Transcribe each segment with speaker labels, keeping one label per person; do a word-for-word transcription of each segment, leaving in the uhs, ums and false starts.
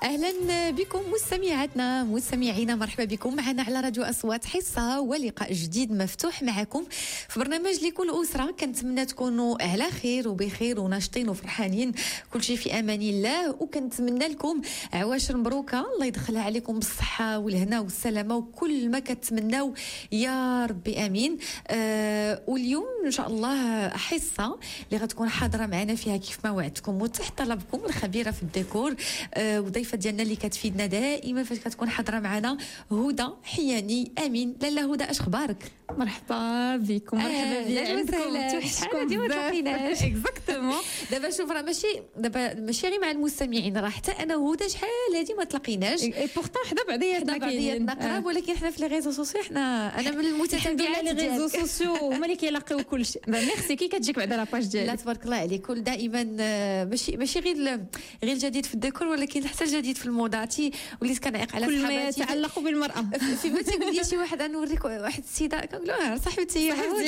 Speaker 1: أهلا بكم مستمعاتنا مستمعينا، مرحبا بكم معنا على راديو أصوات حصة ولقاء جديد مفتوح معكم في برنامج لكل أسرة. كنتمنى تكونوا على خير وبخير وناشطين وفرحانين، كل شيء في أمان الله، وكنتمنى لكم عواشر مبروكة، الله يدخلها عليكم بالصحة والهنا والسلامة وكل ما كتمناو يا ربي آمين. آه واليوم إن شاء الله حصة اللي غتكون حاضرة معنا فيها كيف ما وعدتكم وتحت طلبكم الخبيرة في الديكور آه وضيفة ديالنا اللي كتفيدنا دائما فاش كتكون حاضرة معنا هدى حياني. آمين لاله هدى، اش اخبارك؟
Speaker 2: مرحبا بكم، مرحبا بكم،
Speaker 1: توحشكم ديما تلاقيناش.
Speaker 2: اكزاكتومون.
Speaker 1: دابا شوف راه ماشي دابا ماشي غير مع المستمعين، راه حتى انا وهدى شحال هادي ما تلاقيناش،
Speaker 2: اي بورطون حدا بعضياتنا
Speaker 1: بعضياتنا قراب، ولكن حنا في لي ريزو سوسيو حنا انا من المتتبعات
Speaker 2: ديال لي ريزو سوسيو هما اللي كيلاقيو كلشي. ميرسي. كي كتجيك بعدا لاباج ديالك؟
Speaker 1: لا تبارك الله عليك، كل دائما ماشي ماشي غير غير الجديد في الديكور، ولكن حتى الجديد في الموضاتي وليت كنعيق على
Speaker 2: كل ما يتعلق بالمرأة.
Speaker 1: فيما تيقول لي شي واحد نوريك واحد السيده كنقول له صاحبتي هدى.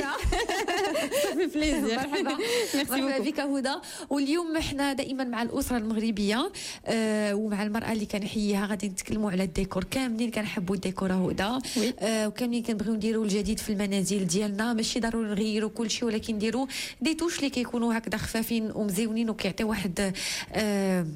Speaker 2: صافي بليزير.
Speaker 1: مرحبا مرحبا بك هدى. واليوم احنا دائما مع الاسره المغربيه آه ومع المراه اللي كنحييها غادي نتكلموا على الديكور. كاملين كنحبوا الديكور هدى آه وكاملين كنبغيو نديروا الجديد في المنازل ديالنا، ماشي ضروري نغيروا كل شيء، ولكن نديروا دي توش اللي كيكونوا هكذا خفافين ومزيونين وكيعطيو واحد آه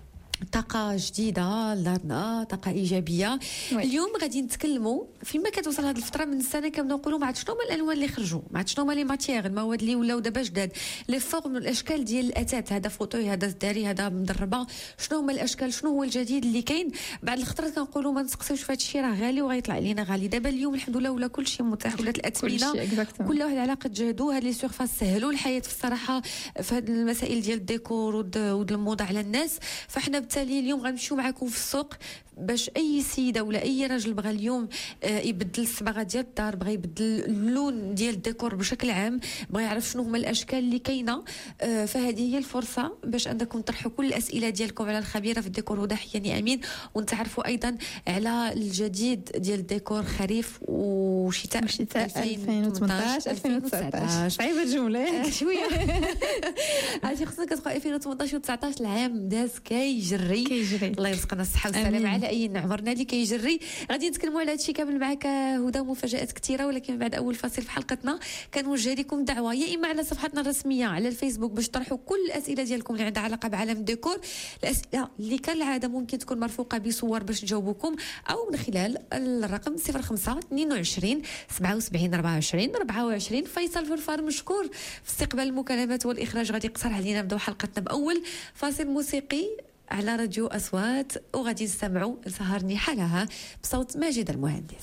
Speaker 1: طاقة جديدة لدارنا، طاقة إيجابية. وي. اليوم غادي نتكلموا فيما كتوصل هذه الفترة من السنة كنبداو نقولوا ما عرفت شنو هما الألوان اللي خرجوا، ما عرفت شنو هما لي ماتيير المواد اللي ولاو دابا جداد، لي فورم والأشكال ديال الأثاث، هذا فوتوي هذا زداري هذا مدربة، شنو هما الأشكال، شنو هو الجديد اللي كاين. بعد الخطرات كنقولوا ما نسقسيوش في هذا الشيء راه غالي وغيطلع علينا غالي. دابا اليوم الحمد لله ولا كل شيء متاح، ولات الأثمنة كل واحد على قد جهدو. هاد لي سيرفاس سهلوا الحياة في الصراحة في هاد المسائل ديال الديكور ود الموضة على الناس. فاحنا بالتالي اليوم غنمشي معكم في السوق باش اي سيده ولا اي راجل بغى اليوم آه يبدل الصباغه ديال الدار، بغى يبدل اللون ديال الديكور بشكل عام، بغى يعرف شنو هما الاشكال اللي كاينه، آه فهذه هي الفرصه باش انكم تطرحوا كل الاسئله ديالكم على الخبيره في الديكور هدى حياني امين، ونتعرفوا ايضا على الجديد ديال الديكور خريف وشتاء
Speaker 2: وشتاء ألفين وثمنطاش ألفين وتسعطاش. صعيبه الجمله
Speaker 1: شويه. عرفتي خصنا كتبقى ألفين وثمنطاش وتسعطاش العام داز كيجري
Speaker 2: كيجري
Speaker 1: الله يرزقنا الصحه والسلامه على اي عمرنا اللي كيجري. غادي نتكلموا على هادشي كامل معك هدى، مفاجات كثيره، ولكن بعد اول فاصل في حلقتنا كنوجه لكم دعوه يا اما على صفحتنا الرسميه على الفيسبوك باش تطرحوا كل الاسئله ديالكم اللي عندها علاقه بعالم الديكور، الاسئله اللي كالعاده ممكن تكون مرفوقه بصور باش نجاوبكم، او من خلال الرقم صفر خمسة اثنين وعشرين سبعة وسبعين أربعة وعشرين أربعة وعشرين. فيصل فرفار مشكور في استقبال المكالمات والاخراج. غادي يقصر علينا نبداو حلقتنا باول فاصل موسيقي على راديو أصوات، وغادي نستمعوا لسهرني حالها بصوت ماجد المهندس.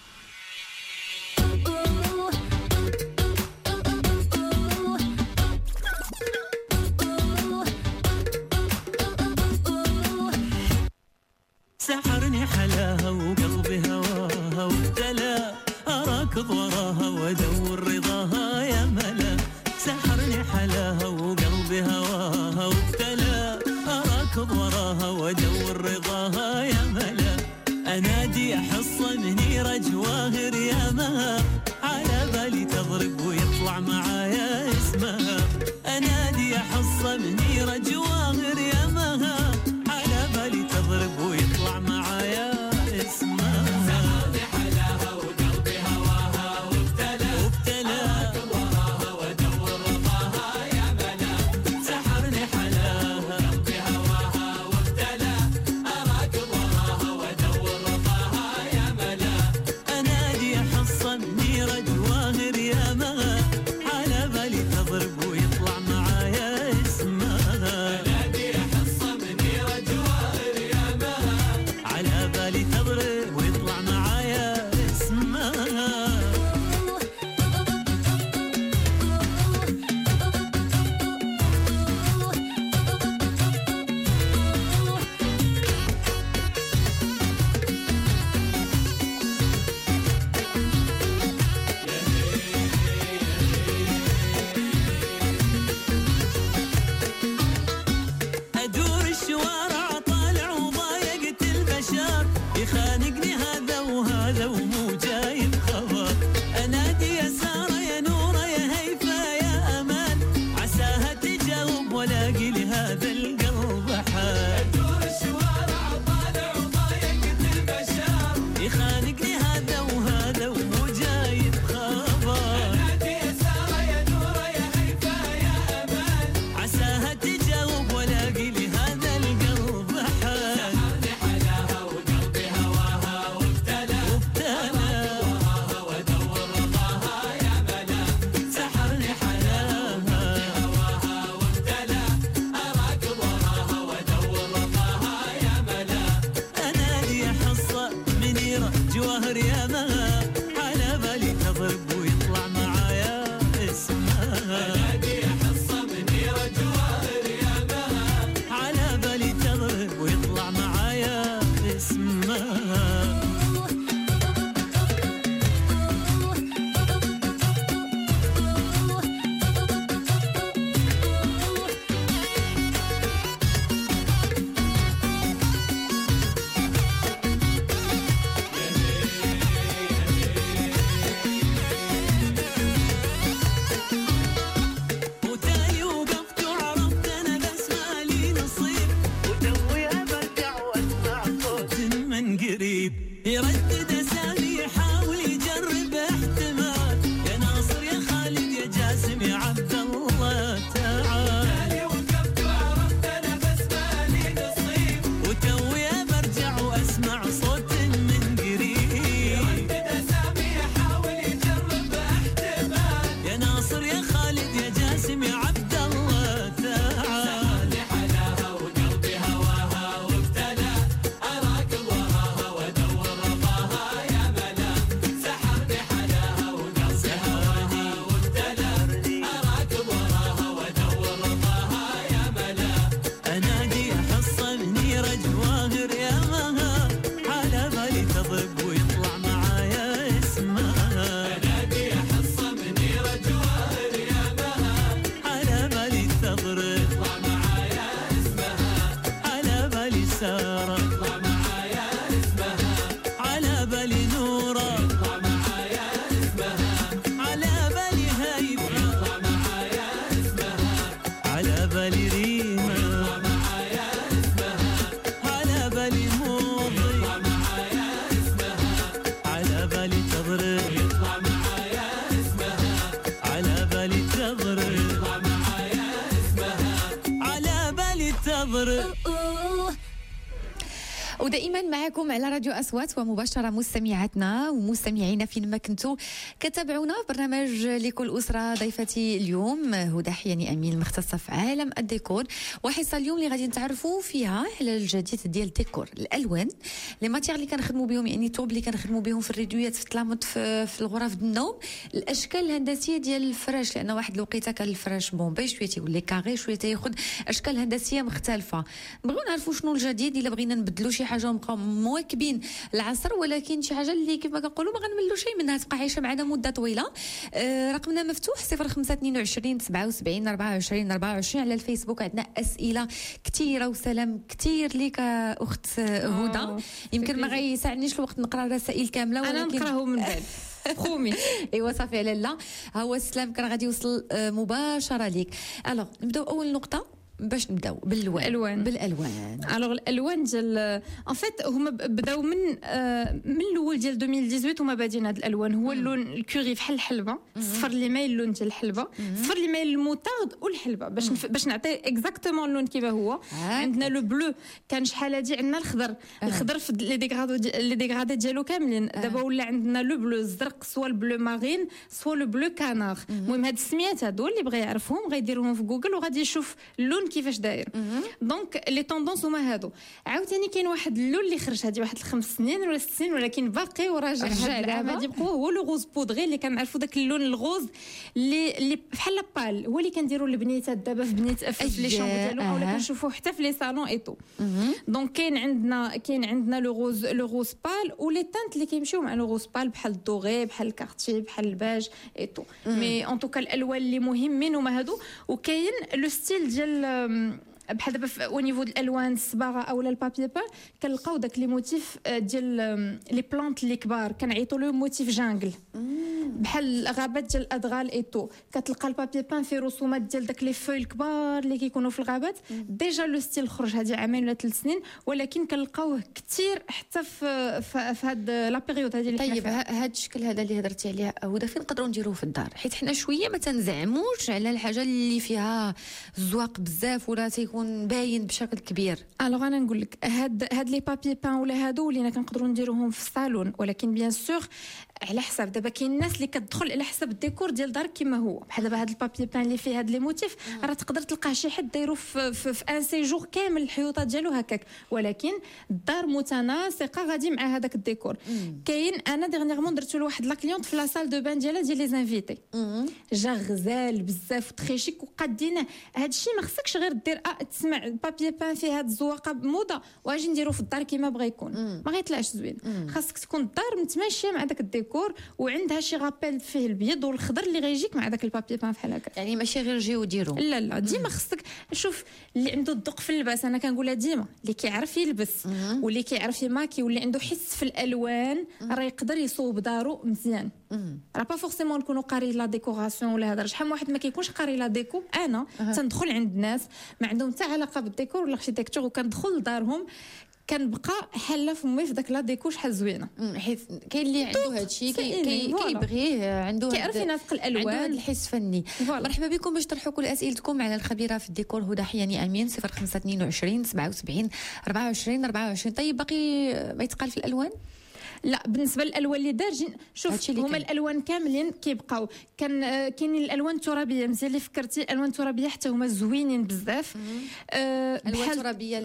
Speaker 3: سحرني حلاها وقلبي هواها وابتلى، أراكض وراها وادور رضاها يا ملا. سحرني حلاها وقلبي هواها وابتلى، أراكض وراها وادور رضاها يا ملا. أنادي أحصى منيرة جواهر يا مها، على بالي تضرب ويطلع معايا اسمها. أنادي أحصى منيرة جواهر يا مها، على بالي تضرب ويطلع معايا اسمها. سحرني حلاها وقلبي هواها وابتلى، وابتلى أراكض وراها وادور رضاها يا ملا. سحرني حلاها وقلبي هواها وابتلى، أراكض وراها وادور رضاها يا ملا. أنادي أحصى منيرة جواهر يا مها، على بالي تضرب ويطلع معايا اسمها. أنادي أحصى منيرة جواهر يا مها، على بالي تضرب ويطلع معايا اسمها. أدور الشوارع طالع وضايقت البشر، يخانقني هذا وهذا ومو جايب خبر. أنادي يا سارة يا نورة يا هيفا يا أمان، عساها تجاوب ولاقي لهذا القلب حال. أدور الشوارع سارة يطلع معايا اسمها على بالي نورة يطلع معايا اسمها على بالي هيبة يطلع معايا اسمها على بالي ريمة يطلع معايا اسمها على بالي موضي يطلع معايا اسمها على بالي تضرب يطلع معايا اسمها على بالي تضرب يطلع معايا اسمها على بالي تضرب.
Speaker 1: ودائما معكم على راديو أصوات ومباشرة مستمعاتنا ومستمعينا فينما كنتوا كتابعونا برنامج لكل أسرة. ضيفتي اليوم هدى حياني أمين المختصة في عالم الديكور، وحصة اليوم اللي غادي نتعرفوا فيها على الجديد ديال الديكور، الألوان، لي ماتيغ اللي كنخدموا بهم، يعني الثوب اللي كنخدموا بهم في الريدويات، في الطلامط، في, في الغرف النوم، الأشكال الهندسية ديال الفراش، لأن واحد الوقيته كان الفراش بومبي شوية تيولي كاري، شوية تياخذ أشكال هندسية مختلفة. نبغيو نعرفوا شنو الجديد، إلا بغينا نبدلوا شي حاجه ونبقاو مواكبين العصر، ولكن شي حاجه اللي كيف ما كنقولوا ما غنملوا شيء منها، تبقى عايشه معنا مده طويله. آه رقمنا مفتوح صفر خمسة اثنين وعشرين سبعة وسبعين أربعة وعشرين أربعة وعشرين. على الفيسبوك عندنا اسئله كثيره وسلام كثير ليك اخت هدى. يمكن ما غيساعدنيش الوقت نقرا الرسائل كامله، ولكن
Speaker 2: انا نقراهم من بعد خومي.
Speaker 1: ايوا صافي على لا، ها هو السلام كان غادي يوصل مباشره ليك. الوغ نبداو اول نقطه باش نبداو بالالوان.
Speaker 2: الالوان
Speaker 1: بالالوان
Speaker 2: الوغ الالوان ديال ان فيت هما بداو من من الاول ديال ألفين وثمانية عشر هما بادين هاد الالوان. هو اللون الكوري بحال الحلبه، الصفر اللي مايل اللون ديال الحلبه، الصفر اللي مايل الموتارد والحلبه، باش نف... باش نعطي اكزاكتومون اللون كيما هو. عندنا لو بلو، كان شحال هادي عندنا الخضر، الخضر في لي ديغرادو دي... لي ديغرادي ديالو كاملين. دابا ولا عندنا لو بلو الزرق، سوا البلو مارين، سوا لو بلو كانار. المهم هاد السميات هادو اللي بغى يعرفهم غيديرهم في جوجل وغادي يشوف اللون كيفاش داير. دونك لي طوندونس هما هادو. عاوتاني كاين واحد اللون اللي خرج هادي واحد الخمس سنين ولا ست سنين، ولكن باقي وراجع رجع العام غادي يبقى هو لو غوز بودغي، اللي كنعرفوا داك اللون الغوز اللي اللي بحال لابال، هو اللي كنديروا البنيتات دابا في بنيت في لي شامبر ديالهم، اولا كنشوفوه حتى في لي صالون ايتو. دونك كاين عندنا كاين عندنا لو غوز لو غوز بال، ولي تانت اللي كيمشيو مع لو غوز بال بحال الدوغي، بحال الكارتي، بحال الباج ايتو. مي ان توكا الالوان اللي مهمين هما هادو. وكاين لو ستيل ديال بحال دابا او نيفو د الالوان الصباغه اولا البابي بان، كنلقاو داك لي موتيف ديال لي بلانت اللي كبار، كنعيطوا له موتيف جانجل، بحال الغابات ديال الادغال ايتو. كتلقى البابي بان فيه رسومات ديال داك لي فوي الكبار اللي كيكونوا في الغابات. ديجا لو ستيل خرج هذه عامين ولا ثلاث سنين، ولكن كنلقاوه كثير حتى في في هاد لا بيريود هذه اللي
Speaker 1: طيب هذا الشكل هذا اللي هضرتي عليه هدى، فين نقدروا نديروه في الدار؟ حيت حنا شويه ما تنزعموش على الحاجه اللي فيها الزواق بزاف ولا تيكون باين بشكل كبير.
Speaker 2: الوغ انا نقول لك هاد هاد لي بابي بان ولا هادو ولينا كنقدروا نديروهم في الصالون، ولكن بيان سور على حساب. دابا كاين الناس اللي كتدخل على حساب الديكور ديال دارك كما هو، بحال دابا هاد البابي بان اللي فيه هاد لي موتيف راه تقدر تلقاه شي حد دايرو في في, في ان سيجور كامل الحيوطه ديالو هكاك، ولكن الدار متناسقه غادي مع هذاك الديكور. كاين انا ديرنيغمون درت له واحد لا كليونط في لا سال دو بان ديالها ديال لي زانفيتي، جا غزال بزاف تري شيك وقادين. هادشي ما خصكش غير دير اه تسمع البابي بان فيه هاد الزواقه بموضه واجي نديرو في الدار كما بغا يكون، ما غيطلعش زوين. خاصك تكون الدار متماشيه مع داك الديكور وعندها شي غابيل فيه البيض والخضر اللي غيجيك مع داك البابي بان بحال هكا.
Speaker 1: يعني ماشي غير جيو ديرو،
Speaker 2: لا لا ديما خصك شوف اللي عنده الذوق في اللباس. انا كنقولها ديما اللي كيعرف يلبس واللي كيعرف يماكي واللي عنده حس في الالوان راه يقدر يصوب دارو مزيان. راه با فورسيمون نكونوا قاري لا ديكوراسيون ولا هذا. شحال من واحد ما كيكونش قاري لا ديكو. انا تندخل عند ناس ما عندهم حتى علاقه بالديكور ولا الاركيتكتور وكندخل لدارهم كنبقى حله فمي في داك لا ديكو شحال زوينه، حيت
Speaker 1: كاين اللي عنده هادشي كيبغيه، عنده
Speaker 2: كيعرف يناسق الالوان،
Speaker 1: عنده هذا الحس فني. مرحبا بكم باش تطرحوا كل اسئلتكم على الخبيره في الديكور هدى حياني امين صفر خمسة اثنين وعشرين سبعة وسبعين أربعة وعشرين أربعة وعشرين. طيب باقي ما يتقال في الالوان؟
Speaker 2: لا بالنسبه للالوان اللي دارجين شوف هما الالوان كاملين كيبقاو. كان كاينين الالوان الترابيه مزيان اللي فكرتي، الالوان الترابيه حتى هما زوينين بزاف.
Speaker 1: أه الالوان الترابيه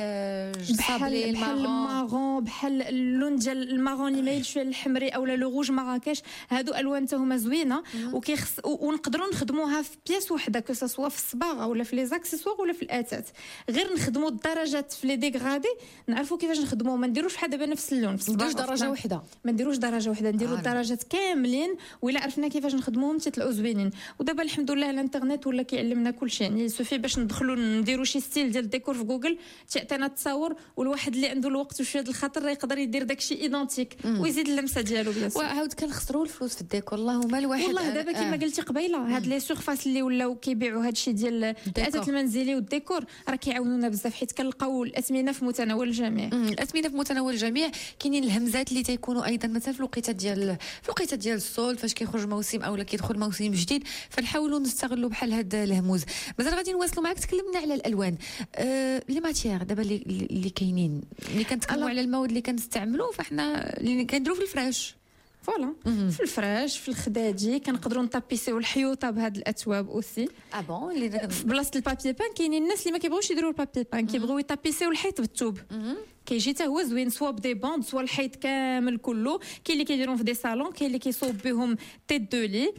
Speaker 1: الباج
Speaker 2: الصابلي المارون، بحال اللون ديال المارون اللي مايل شويه للحمري اولا لو روج مراكش، هادو الوان حتى هما زوينه وكيخص ونقدروا نخدموها في بياس وحده كو سوا في الصباغه ولا في لي زاكسيسوار ولا في الاتات. غير نخدموا الدرجات في لي ديغرادي نعرفوا كيفاش نخدموه، ما نديروش بحال دابا نفس اللون في الصباغه
Speaker 1: وحده
Speaker 2: ما نديروش درجه وحده نديروا الدرجات كاملين ولا عرفنا كيفاش نخدموهم تيطلعوا زوينين ودابا الحمد لله الانترنت ولا كيعلمنا كل شيء يعني سوفي باش ندخلوا نديروا شي ستيل ديال الديكور في جوجل تعطينا التصاور والواحد اللي عنده الوقت وشويه الخاطر يقدر يدير داكشي ايدونتيك ويزيد اللمسه ديالو بيان سور
Speaker 1: وعاود كنخسروا الفلوس في الديكور اللهم الواحد
Speaker 2: والله دابا كما قلتي قبيله هاد لي سورفاس اللي ولاو كيبيعوا هادشي ديال الاثاث المنزلي والديكور راه كيعاونونا بزاف حيت كنلقاو الاثمنه في متناول الجميع
Speaker 1: الاثمنه في متناول الجميع كاينين الهمزات اللي تيكونوا ايضا مثلا في الوقيته ديال في الوقيته ديال الصول فاش كيخرج موسم اولا كيدخل موسم جديد فنحاولوا نستغلوا بحال هاد الهموز مازال غادي نواصلوا معك تكلمنا على الالوان أه لي ماتيير دابا اللي اللي كاينين اللي كنتكلموا على المواد اللي كنستعملوا فاحنا اللي كنديروا في الفراش
Speaker 2: فوالا في الفراش في الخدادي كنقدروا نطابيسيو الحيوطه بهاد الاثواب اوسي
Speaker 1: اه بون اللي
Speaker 2: في بلاصه البابي بان كاينين الناس اللي ما كيبغيوش يديروا البابي بان كيبغيو يطابيسيو الحيط بالثوب كيجي حتى هو زوين سوا بدي باند سوا الحيط كامل كله كاين اللي كيديرون في دي صالون كاين اللي كيصوب بهم تيت دو لي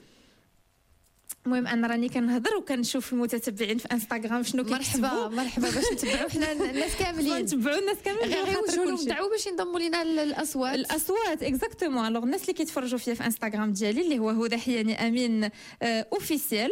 Speaker 2: المهم انا راني كنهضر وكنشوف المتتبعين في انستغرام شنو كيكتبوا
Speaker 1: مرحبا مرحبا باش نتبعوا حنا الناس كاملين
Speaker 2: نتبعوا الناس كاملين
Speaker 1: غير يوجهوا لهم دعوه باش ينضموا لينا الاصوات
Speaker 2: الاصوات اكزاكتومون الوغ الناس اللي كيتفرجوا فيا في انستغرام ديالي اللي هو هدى حياني امين اوفيسيال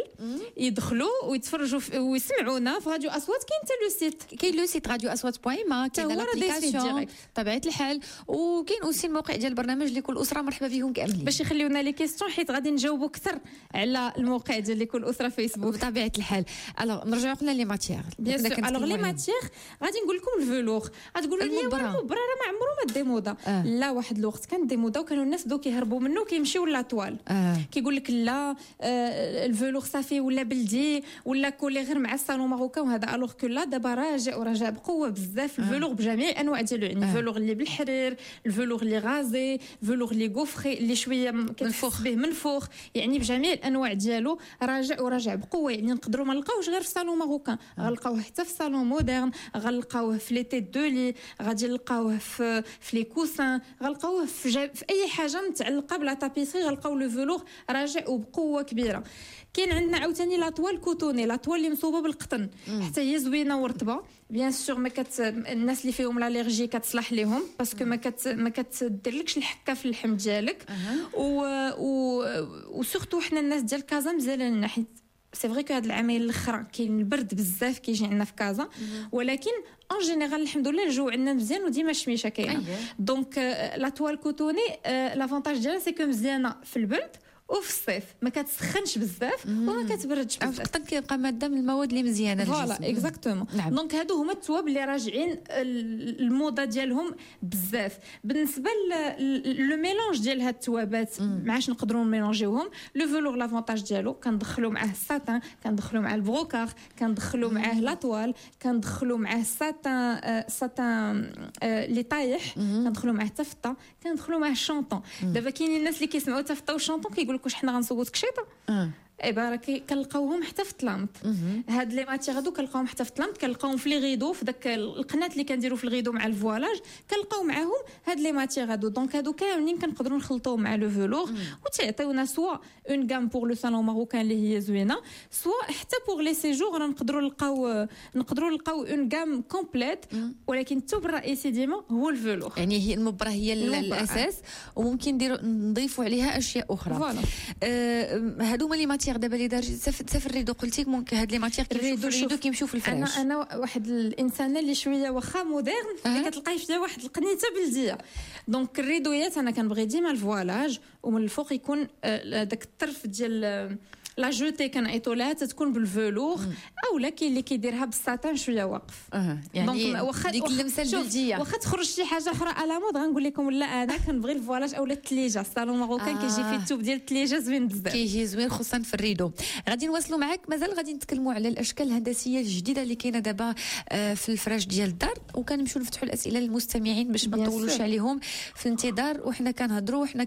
Speaker 2: يدخلوا ويتفرجوا ويسمعونا في راديو اصوات كاين حتى لو سيت
Speaker 1: كاين لو سيت راديو اصوات بوين ما كاين لابليكاسيون طبيعه الحال وكاين اوسي الموقع ديال البرنامج اللي كل اسره مرحبا بهم كاملين
Speaker 2: باش يخليونا لي كيسيون حيت غادي نجاوبوا اكثر على الموقع ديال لكل اسره فيسبوك
Speaker 1: بطبيعه الحال. الوغ نرجعوا قلنا لي ماتيير
Speaker 2: الوغ لي ماتيير غادي نقول لكم الفلوغ غتقولوا لي المبرة راه ما عمرو ما ديمودا آه. لا واحد الوقت كان ديمودا وكانوا الناس بداو كيهربوا منه وكيمشيو لاطوال آه. كيقول لك لا آه الفلوغ صافي ولا بلدي ولا كولي غير مع الصالون ماروكان وهذا الوغ كو لا دابا راجع وراجع بقوه بزاف الفلوغ آه. بجميع الانواع ديالو يعني الفلوغ آه. اللي بالحرير الفلوغ اللي غازي الفلوغ اللي غوفري اللي شويه كتحس به منفوخ يعني بجميع الانواع ديالو راجع وراجع بقوه يعني نقدروا ما نلقاوش غير في صالون ماروكان غنلقاوه حتى في صالون مودرن غنلقاوه في لي تيت دو لي غادي نلقاوه في في لي كوسان غنلقاوه في, جا... في اي حاجه متعلقه بلا تابيسري غنلقاو لو فلوغ راجع وبقوه كبيره. كاين عندنا عاوتاني لاطوال كوتوني لاطوال اللي مصوبه بالقطن حتى هي زوينه ورطبه بيان سور ما كت الناس اللي فيهم لاليرجي كتصلح لهم باسكو ما كت ما كتديرلكش الحكه في اللحم ديالك و و وسورتو حنا الناس ديال كازا مزال لنا حيت سي فري كو هاد العامين الاخرى كاين البرد بزاف كيجي عندنا في كازا ولكن ان جينيرال الحمد لله الجو عندنا مزيان وديما الشميشه كاينه دونك لا توال كوتوني لافونتاج ديالها سي كو مزيانه في البرد وفي الصيف ما كتسخنش بزاف وما كتبردش بزاف
Speaker 1: القطن كيبقى ماده من المواد اللي مزيانه للجسم
Speaker 2: فوالا اكزاكتومون دونك هادو هما التواب اللي راجعين الموضه ديالهم بزاف. بالنسبه لو ميلونج ديال هاد التوابات معاش نقدروا نميلونجيوهم لو فلوغ لافونتاج ديالو كندخلوا معاه الساتان كندخلوا معاه البروكار كندخلوا معاه لاطوال كندخلوا معاه الساتان ساتان لي طايح كندخلوا معاه تفطه كندخلوا معاه الشونطون دابا كاينين الناس اللي كيسمعوا تفطه وشونطون كيقول واش حنا غنصوبوا تكشيطه اه ايبا راه كنلقاوهم حتى في الطلامط هاد لي ماتيغ هادو كنلقاوهم حتى في الطلامط كنلقاوهم في لي غيدو في داك القناه اللي كنديروا في الغيدو مع الفوالاج كنلقاو معاهم هاد لي ماتيغ هادو دونك هادو كاملين كنقدروا نخلطوهم مع لو فلوغ وتعطيونا سوا اون غام بور لو صالون ماروكان اللي هي زوينه سوا حتى بور لي سيجور نقدروا نلقاو نقدروا نلقاو اون غام كومبليت ولكن التوب الرئيسي ديما هو الفلوغ
Speaker 1: يعني هي المبره هي الاساس وممكن نديروا نضيفوا عليها اشياء اخرى فوالا آه هادو هما لي ماتيغ دابا اللي دار سافر الريدو قلتي ممكن هاد لي ماتيغ كيمشيو في الريدو كيمشيو في الفراش
Speaker 2: انا انا واحد الانسانه اللي شويه واخا مودرن اللي كتلقاي فيها واحد القنيته بلديه دونك الريدويات انا كنبغي ديما الفوالاج ومن الفوق يكون داك الطرف ديال لا جوتي كنعيطوا لها تتكون بالفلوغ اولا كاين اللي كيديرها بالساتان شويه واقف
Speaker 1: اه يعني واخا ديك اللمسه البلديه
Speaker 2: واخا تخرج شي حاجه اخرى على مود غنقول لكم لا انا كنبغي الفوالاج اولا الثليجه الصالون ماروكان آه. كيجي فيه الثوب ديال الثليجه زوين بزاف
Speaker 1: كيجي زوين خصوصا في الريدو. غادي نواصلوا معاك مازال غادي نتكلموا على الاشكال الهندسيه الجديده اللي كاينه دابا في الفراش ديال الدار وكنمشيو نفتحوا الاسئله للمستمعين باش ما نطولوش عليهم في الانتظار وحنا كنهضروا وحنا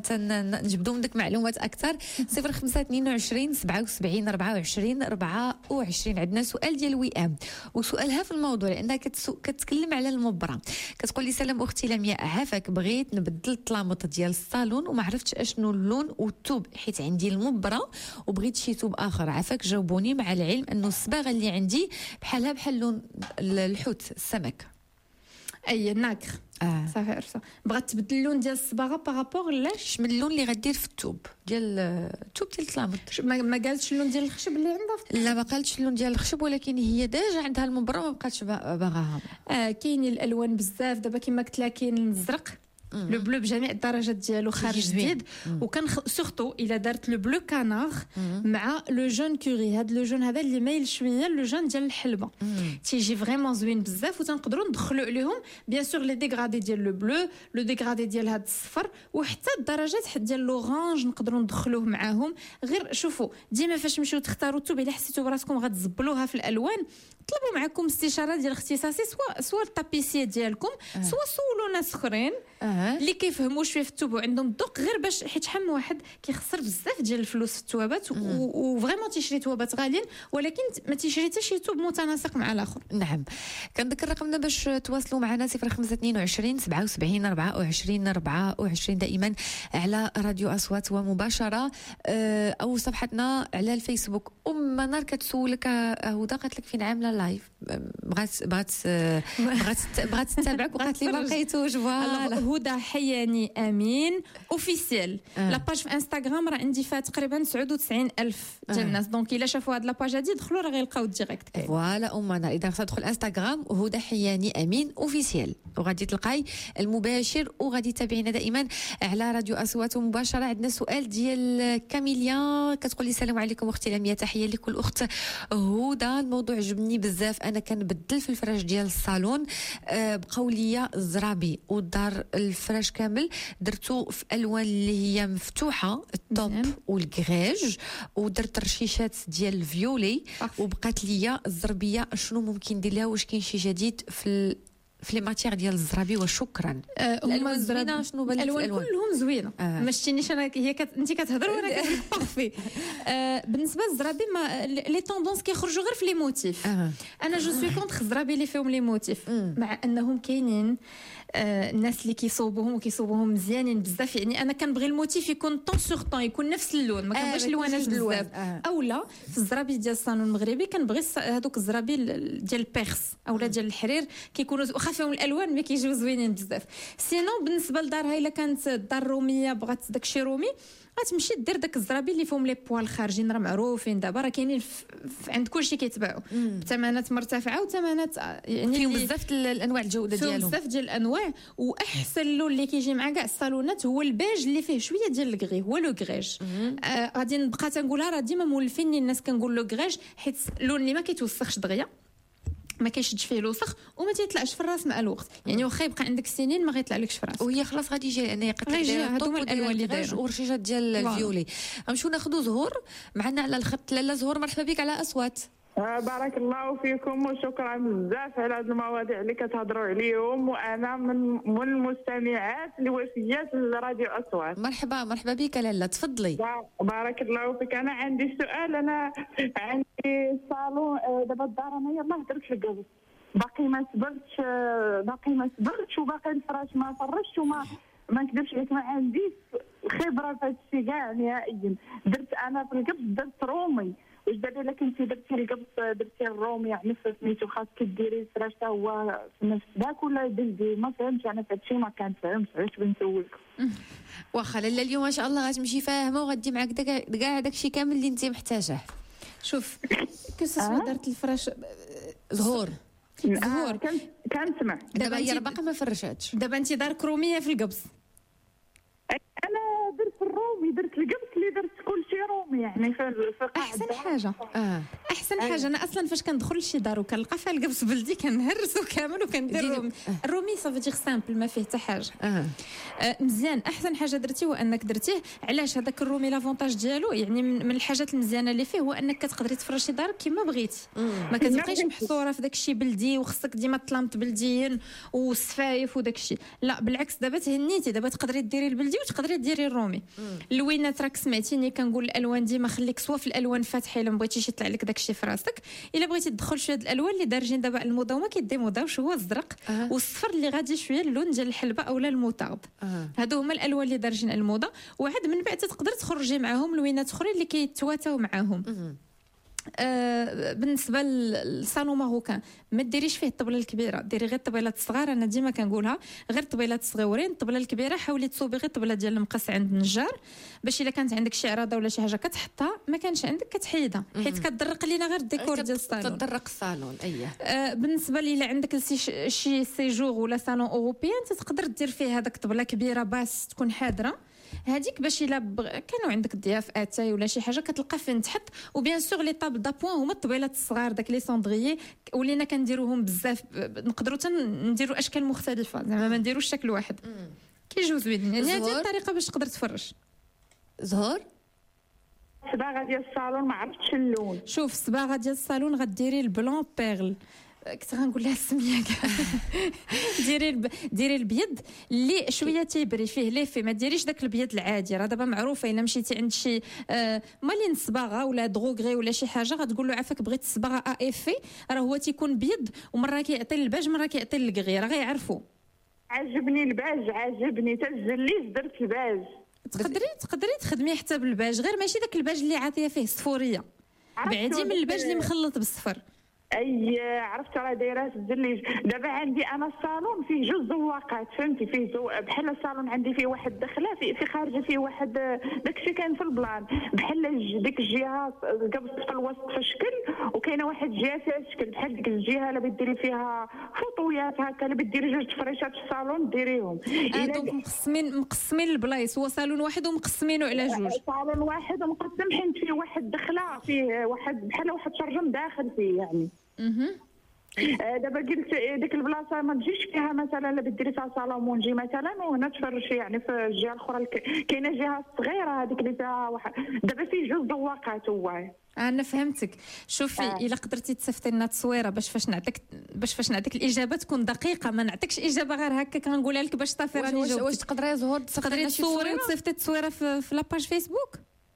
Speaker 1: كنجبدوا من ديك معلومات اكثر. صفر خمسة اثنين وعشرين سبعة وسبعين أربعة وعشرين أربعة وعشرين عندنا سؤال ديال وئام وسؤالها في الموضوع لانها كتسو... كتكلم على المبره كتقول لي سلام اختي لمياء عافاك بغيت نبدل الطلامط ديال الصالون وما عرفتش اشنو اللون والثوب حيت عندي المبره وبغيت شي ثوب اخر عافاك جاوبوني مع العلم انه الصباغه اللي عندي بحالها بحال لون الحوت السمك
Speaker 2: اي ناكر
Speaker 1: اه
Speaker 2: صافي عرفتها. بغات تبدل اللون ديال الصباغه بارابور لاش
Speaker 1: من اللون اللي غدير في الثوب ديال الثوب ديال الطلامط.
Speaker 2: ما, ما قالتش اللون ديال الخشب اللي عندها.
Speaker 1: لا ما قالتش اللون ديال الخشب، ولكن هي ديجا عندها المبره ما بقاتش باغاها.
Speaker 2: اه كاينين الالوان بزاف دابا كما قلت لك. كاين الازرق لو بلو بجميع الدرجات ديالو خارج جديد، وكان سورتو الا دارت لو بلو كانار مع لو جون كوري. هذا لو جون هذا اللي مايل شويه لو جون ديال الحلبه تيجي فريمون زوين بزاف، وتنقدروا ندخلوا عليهم بيان سور لي ديغرادي ديال لو بلو، لو ديغرادي ديال هذا الصفر، وحتى الدرجات حتى ديال لورانج نقدروا ندخلوه معاهم. غير شوفوا ديما فاش تمشيو تختاروا الثوب الا حسيتوا براسكم غتزبلوها في الالوان، طلبوا معكم استشاره ديال اختصاصي، سواء سواء الطابيسيه ديالكم سواء سولوا ناس اخرين اللي كيفهموا شويه في الثوب وعندهم الذوق، غير باش حيت شحال من واحد كيخسر بزاف ديال الفلوس في الثوابات وفريمون تيشري ثوابات غاليين، ولكن ما تيشري حتى شي ثوب متناسق مع الاخر.
Speaker 1: نعم. كنذكر رقمنا باش تواصلوا معنا صفر خمسة اثنين وعشرين سبعة وسبعين أربعة وعشرين أربعة وعشرين دائما على راديو أصوات ومباشرة، او صفحتنا على الفيسبوك. ام منار كتسولك هدى، قالت لك فين عامله لايف، بغات بغات بغات بغات تتابعك وقالت لي ما لقيتوش. فوالا
Speaker 2: هدى حياني امين اوفيسيال. لا باج في انستغرام راه عندي فيها تقريبا تسعة وتسعين ألف ديال الناس، دونك الا شافوا هاد لاباج هادي دخلوا راه غيلقاو ديريكت كاين.
Speaker 1: فوالا ام منار، اذا تدخل انستغرام هدى حياني امين اوفيسيال وغادي تلقاي المباشر، وغادي تتابعينا دائما على راديو اصوات مباشره. عندنا سؤال ديال كاميليا كتقول لي السلام عليكم اختي لميا، تحيه لكل اخت هدى. الموضوع عجبني بزاف، انا كنبدل في الفراش ديال الصالون، أه بقاو ليا الزرابي والدار الفراش كامل درتو في الوان اللي هي مفتوحه، الطوب والكريج، ودرت رشيشات ديال الفيولي، وبقات ليا الزربيه. شنو ممكن ندير لها؟ واش كاين شي جديد في في لي ماتيير ديال الزرابي وشكرا؟
Speaker 2: أه هما زوينه. شنو بالك الالوان كلهم زوينه، آه. ما شتينيش انا هي كت... انت كتهضر وانا كنقول بارفي. آه بالنسبه للزرابي ما لي طوندونس كيخرجوا غير في لي موتيف. آه. انا جو سوي كونتر الزرابي اللي فيهم لي موتيف، مع انهم كاينين آه الناس اللي كيصوبوهم وكيصوبوهم مزيانين بزاف. يعني انا كنبغي الموتيف يكون طون سور طون، يكون نفس اللون، ما كنبغيش اللوانات بزاف. آه. اولا في الزرابي ديال الصالون المغربي كنبغي هذوك الزرابي ديال البيرس اولا ديال الحرير، كيكونوا واخا فيهم الالوان ما كيجيو زوينين بزاف. سينو بالنسبه لدارها الا كانت الدار الروميه بغات داكشي رومي، غتمشي دير داك الزرابي اللي فيهم لي بوال خارجين، راه معروفين دابا، راه كاينين عند كلشي كيتباعوا بثمنات مرتفعه وثمنات يعني
Speaker 1: فيهم بزاف الانواع الجوده ديالهم،
Speaker 2: بزاف ديال الانواع. واحسن لون اللي كيجي مع كاع الصالونات هو البيج اللي فيه شويه ديال الكغي، هو لو كغيج. آه غادي نبقى تنقولها، راه ديما مولفين الناس كنقول لو كغيج، حيت اللون اللي ما كيتوسخش دغيا، ما كيشدش فيه الوسخ وما تيطلعش في الراس مع الوقت. يعني واخا يبقى عندك سنين ما غيطلعلكش في راسك،
Speaker 1: وهي خلاص غادي يجي انا قلت
Speaker 2: هادو الالوان اللي دايره
Speaker 1: ورشيشات ديال الفيولي. غنمشيو ناخذوا زهور معنا على الخط. لاله زهور مرحبا بك على اصوات.
Speaker 4: بارك الله فيكم وشكرا بزاف على هذه المواضيع اللي كتهضروا عليهم، وانا من من المستمعات الوفيات لراديو اصوات.
Speaker 1: مرحبا مرحبا بك لاله، تفضلي.
Speaker 4: بارك الله فيك. انا عندي سؤال. انا عندي صالون دابا الدار انا يلاه درت القبض، باقي ما صبرتش باقي ما صبرتش وباقي الفراش ما فرشتش، وما ما نكذبش عليك ما عنديش خبره في هذا الشيء كاع نهائيا. درت انا في القبض درت رومي، واش دابا الا كنتي درتي القبض درتي الرومي يعني سميتو خاص كديري الفراش حتى هو في نفس ذاك ولا دير؟ ما فهمتش انا في هادشي، ما كنفهمش، علاش بنسولك.
Speaker 1: واخا لاله اليوم ما شاء الله غتمشي فاهمه وغدي معاك كاع داكشي كامل اللي انت محتاجاه.
Speaker 2: شوف كيسوا درت الفراش
Speaker 1: زهور
Speaker 4: زهور كنسمع.
Speaker 1: دابا هي باقا ما فرشاتش.
Speaker 2: دابا انت دارك روميه في القبض.
Speaker 4: انا درت الرومي، درت القبض اللي درت كل شيء رومي يعني في في
Speaker 2: احسن حاجه. اه احسن حاجه. انا اصلا فاش كندخل لشي دار وكنلقى فيها القبض بلدي كنهرسو كامل وكندير الرومي. الرومي صافي دير سامبل ما فيه حتى حاجه. آه. آه مزيان. احسن حاجه درتي هو انك درتيه. علاش هذاك الرومي لافونتاج ديالو يعني من, من الحاجات المزيانه اللي فيه هو انك كتقدري تفرشي دارك كما بغيتي، ما كتبقايش محصوره في داك الشيء بلدي وخصك ديما تلامط بلديين والسفايف وداك الشيء. لا بالعكس، دابا تهنيتي، دابا تقدري ديري البلدي وتقدري ديري الرومي. اللوينات راك سمعتيني كنقول الالوان ديما خليك سوا في الالوان فاتحه الا بغيتيش يطلع لك داكشي في راسك. الا بغيتي تدخل شويه د الالوان اللي دارجين دابا الموضه وما كيديموداوش هو الزرق أه. والصفر اللي غادي شويه اللون ديال الحلبه اولا الموطارد. أه. هادو هما الالوان اللي دارجين الموضه، وعاد من بعد تقدر تخرجي معاهم لوينات اخرين اللي كيتواتاو معاهم. أه. آه بالنسبه للصالون ماروكان ما ديريش فيه الطبله الكبيره، ديري غير الطبيلات الصغار. انا ديما كنقولها غير الطبيلات الصغيورين. الطبله الكبيره حاولي تصوبي غير الطبله ديال المقص عند النجار، باش الا كانت عندك شي عراضه ولا شي حاجه كتحطها، ما كانش عندك كتحيدها، حيت كتدرق لينا غير الديكور ديال الصالون،
Speaker 1: تدرق الصالون. اييه
Speaker 2: آه بالنسبه لي الا عندك شي شي سيجور ولا صالون اوروبيان تقدر دير فيه هذاك طبله كبيره باس تكون حاضره، هذيك باش الا بغ... كانوا عندك ضياف اتاي ولا شي حاجه كتلقى فين تحط. وبيان سور لي طابل دابوين هما الطبيلات الصغار، داك لي سوندريي ولينا كنديروهم بزاف، نقدروا نديروا اشكال مختلفه، زعما ما نديروش شكل واحد كيجيو زوينين. يعني هذه الطريقه باش تقدر تفرج.
Speaker 1: زهور
Speaker 4: الصباغه ديال الصالون ما عرفتش اللون.
Speaker 2: شوف الصباغه ديال الصالون غديري البلون بيرل، كنت غنقول لها السميه كاع ديري الب... ديري البيض اللي شويه تيبري فيه ليفي، ما ديريش داك البيض العادي. راه دابا معروفه الا مشيتي عند شي آه مالين صباغه ولا دغوغري ولا شي حاجه غتقول له عافاك بغيت الصباغه ا افي، راه هو تيكون بيض ومره كيعطي الباج مره كيعطي الكغي، راه غيعرفوا.
Speaker 4: عجبني الباج، عجبني حتى الزليز درت الباج.
Speaker 2: تقدري تقدري تخدمي حتى بالباج، غير ماشي داك الباج اللي عاطيه فيه الصفوريه، بعدي من الباج اللي مخلط بالصفر.
Speaker 4: اي عرفت راه دايره الزليج. دابا عندي انا الصالون فيه جوج زواقات، فهمتي، فيه زو... بحال الصالون عندي فيه واحد دخله في, في خارجه فيه واحد داكشي كاين في البلان، بحال ديك الجهه قبضت في الوسط في شكل، وكاينه واحد الجهه فيها شكل بحال ديك الجهه اللي بتديري فيها فوطويات هكا، اللي بتديري جوج تفريشات في الصالون ديريهم.
Speaker 2: اه دونك مقسمين مقسمين البلايص، هو صالون واحد ومقسمينه على جوج.
Speaker 4: صالون واحد ومقسم، حيت فيه واحد دخله فيه واحد بحال واحد شرجم داخل فيه يعني. اها دابا قلت ديك البلاصه ما تجيش فيها مثلا الا بديري فيها صالون مثلا وهنا تفرشي يعني في الجهه الاخرى. كاينه جهه صغيره هذيك اللي فيها واحد دابا فيه جوج ذواقات. هو
Speaker 2: انا فهمتك. شوفي آه. الا قدرتي تصيفطي لنا التصويره باش فاش نعطيك باش فاش نعطيك الاجابه تكون دقيقه، ما نعطيكش اجابه غير هكا كنقولها لك باش صافي راني جاوبت.
Speaker 1: واش تقدري يا زهور
Speaker 2: تقدري تصوري وتصيفطي التصويره في, في لاباج فيسبوك؟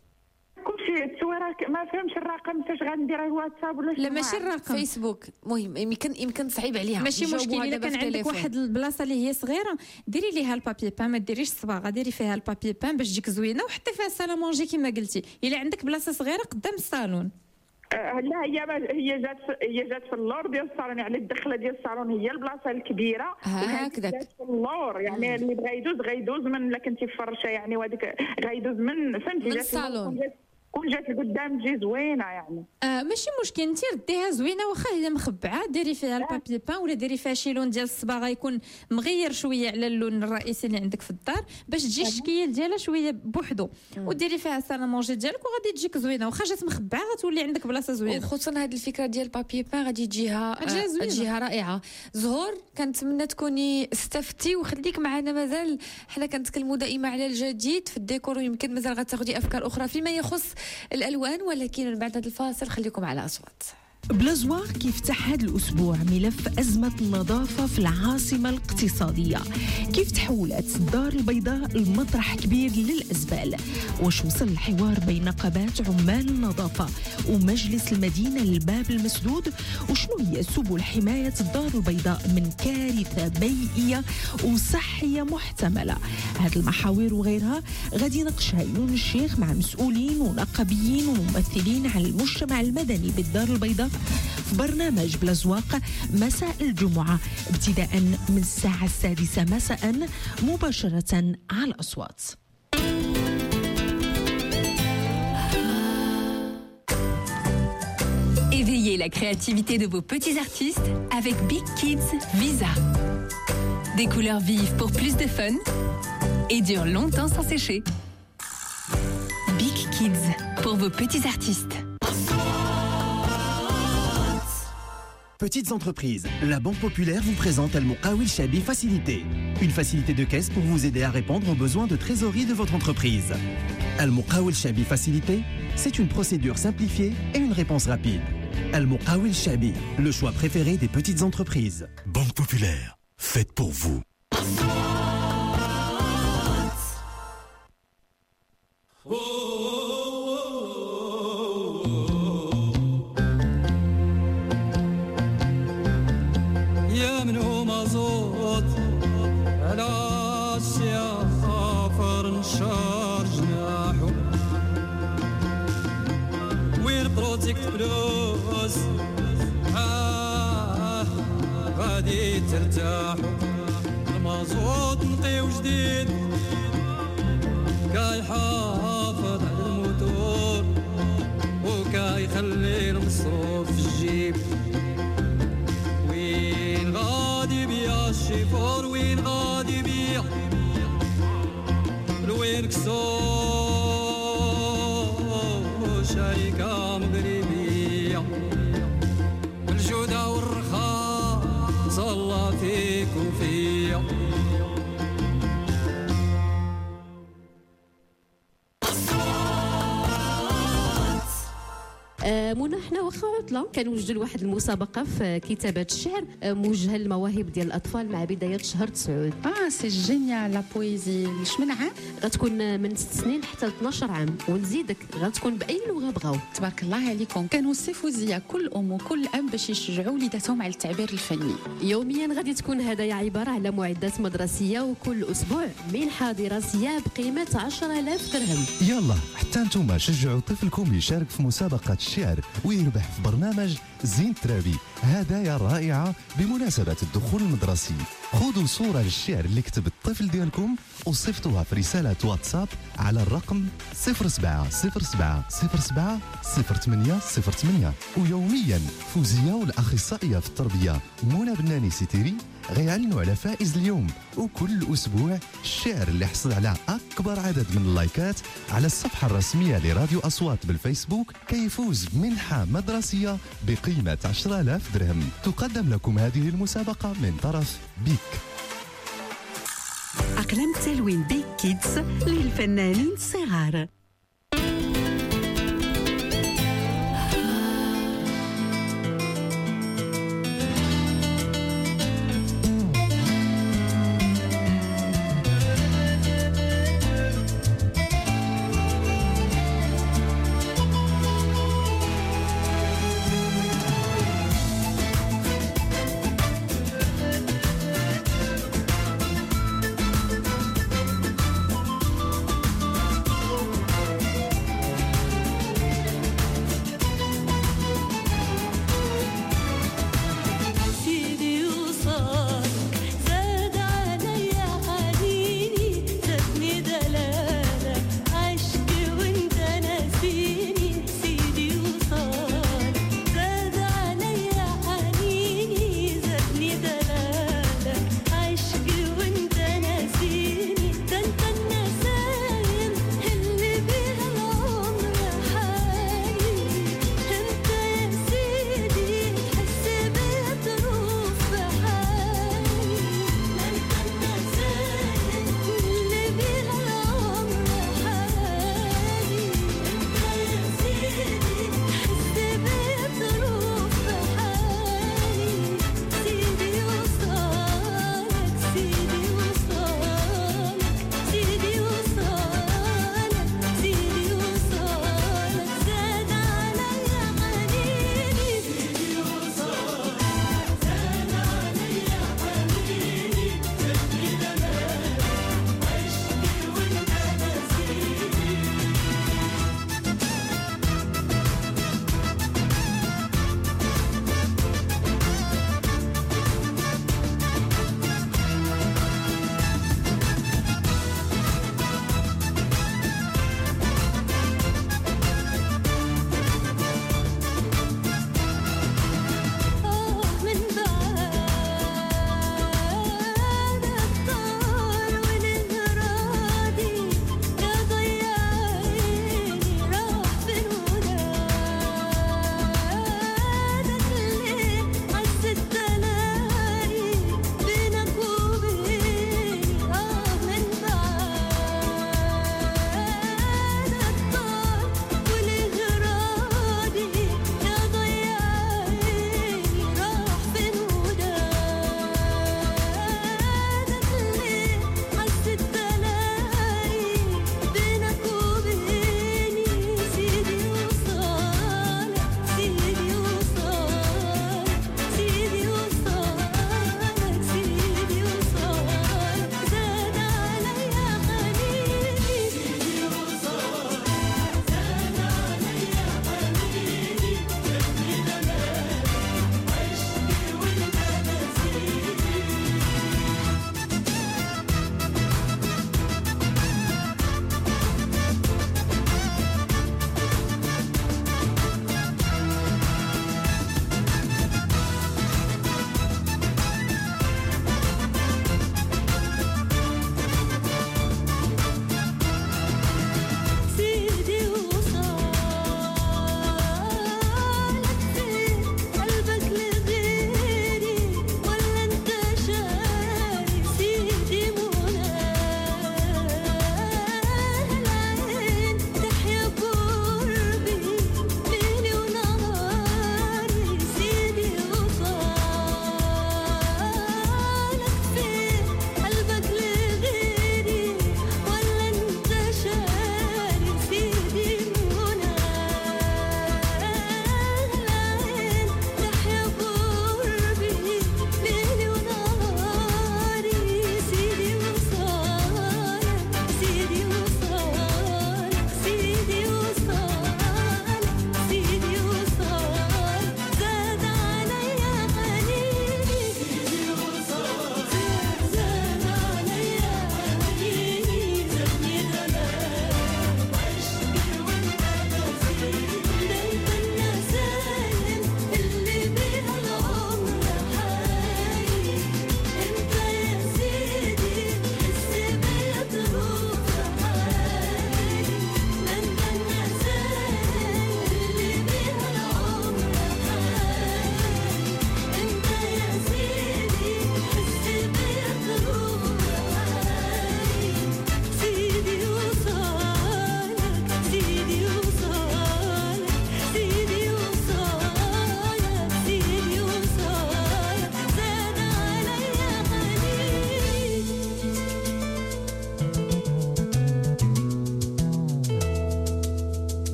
Speaker 4: كلشي التصويره ما فهمش الرقم فاش غندير الواتساب ولا
Speaker 2: لا ماشي الرقم
Speaker 1: فيسبوك. المهم يمكن يمكن صعيب عليها،
Speaker 2: ماشي مشكل. الا كان عندك واحد البلاصه اللي هي صغيره ديري ليها البابي بان، ما ديريش الصباغه، ديري فيها البابي بان باش تجيك زوينه، وحطي فيها السالامونجي كما قلتي. الا عندك بلاصه صغيره قدام الصالون.
Speaker 4: آه لا هي هي جات هي جات في اللور ديال الصالون، يعني الدخله ديال الصالون هي البلاصه الكبيره
Speaker 1: هكذاك
Speaker 4: جات في اللور، يعني اللي بغى يدوز غيدوز من الا كنتي في فرشه يعني، وهذيك غيدوز من فهمتي
Speaker 1: من الصالون
Speaker 4: كون جات لقدام تجي زوينه يعني.
Speaker 2: آه ماشي مشكل، انت رديها زوينه واخا هي مخبعه، ديري فيها البابي بان ولا ديري فيها شي لون ديال الصباغه يكون مغير شويه على اللون الرئيسي اللي عندك في الدار باش تجي الشكل ديالها شويه بوحدو، وديري فيها السالامونجي ديالك وغادي تجيك زوينه. واخا جات مخبعه غتولي عندك بلاصه زوينه.
Speaker 1: وخصوصا هذه الفكره ديال البابي بان غادي تجيها تجيها رائعه. زهور كنتمنى تكوني استفدتي، وخليك معنا مازال حنا كنتكلموا دائما على الجديد في الديكور، ويمكن مازال غتاخدي افكار اخرى فيما يخص الالوان، ولكن من بعد هذا الفاصل خليكم على اصوات.
Speaker 5: بلازوار كيفتح هذا الأسبوع ملف أزمة النظافة في العاصمة الاقتصادية. كيف تحولت الدار البيضاء لمطرح كبير للأزبال؟ واش وصل الحوار بين نقابات عمال النظافة ومجلس المدينة للباب المسدود؟ وشنو هي سبل حماية الدار البيضاء من كارثة بيئية وصحية محتملة؟ هذه المحاور وغيرها غادي يناقشها يونس الشيخ مع مسؤولين ونقابيين وممثلين عن المجتمع المدني بالدار البيضاء في برنامج بلازواق مساء الجمعة ابتداء من الساعة السادسة مساء مباشرة على الأصوات.
Speaker 6: Éveillez la créativité de vos petits artistes avec Big Kids Visa. Des couleurs vives pour plus de fun et durent longtemps sans sécher. Big Kids pour vos petits artistes.
Speaker 7: Petites entreprises, la Banque Populaire vous présente Al Moukawil Chabi Facilité. Une facilité de caisse pour vous aider à répondre aux besoins de trésorerie de votre entreprise. Al Moukawil Chabi Facilité, c'est une procédure simplifiée et une réponse rapide. Al Moukawil Chabi, le choix préféré des petites entreprises.
Speaker 8: Banque Populaire, faite pour vous.
Speaker 3: عطيك فلوس آه غادي ترتاح المازوت نقي وجديد كيحافظ على الموتور وكيخلي المصروف في الجيب وين غادي بيا الشيفور وين غادي بيا وين كسور شركة مغربية بالجودة والرخاء صلى فيك وفيا
Speaker 9: منى حنا واخا عطله كنوجدوا لواحد المسابقه في كتابه الشعر موجهه للمواهب ديال الاطفال مع بدايه شهر تسعود.
Speaker 10: اه سي جينيال لا بويزي. من عام؟
Speaker 9: غتكون من ست سنين حتى ل اثناش عام ونزيدك غتكون باي لغه بغاو.
Speaker 10: تبارك الله عليكم. كانوا سيفوزيه كل ام وكل اب باش يشجعوا وليداتهم على التعبير الفني.
Speaker 9: يوميا غادي تكون هدايا عباره على معدات مدرسيه وكل اسبوع منحه دراسيه بقيمه عشرة آلاف درهم.
Speaker 11: يلا حتى نتوما شجعوا طفلكم يشارك في مسابقه الشعر ويربح في برنامج زين ترابي هدايا رائعة بمناسبة الدخول المدرسي. خذوا صورة للشعر اللي كتب الطفل ديالكم وصيفطوها في رسالة واتساب على الرقم صفر سبعة صفر سبعة صفر سبعة صفر ثمانية صفر ثمانية. ويوميا فوزية والأخصائية في التربية منى بناني سيتيري غيعلنوا على فائز اليوم. وكل أسبوع الشعر اللي حصل على أكبر عدد من اللايكات على الصفحة الرسمية لراديو أصوات بالفيسبوك كيفوز بمنحة مدرسية بقيمة عشرة آلاف درهم. تقدم لكم هذه المسابقة من طرف بيك.
Speaker 12: أقلام تلوين بيك كيدز للفنانين الصغار.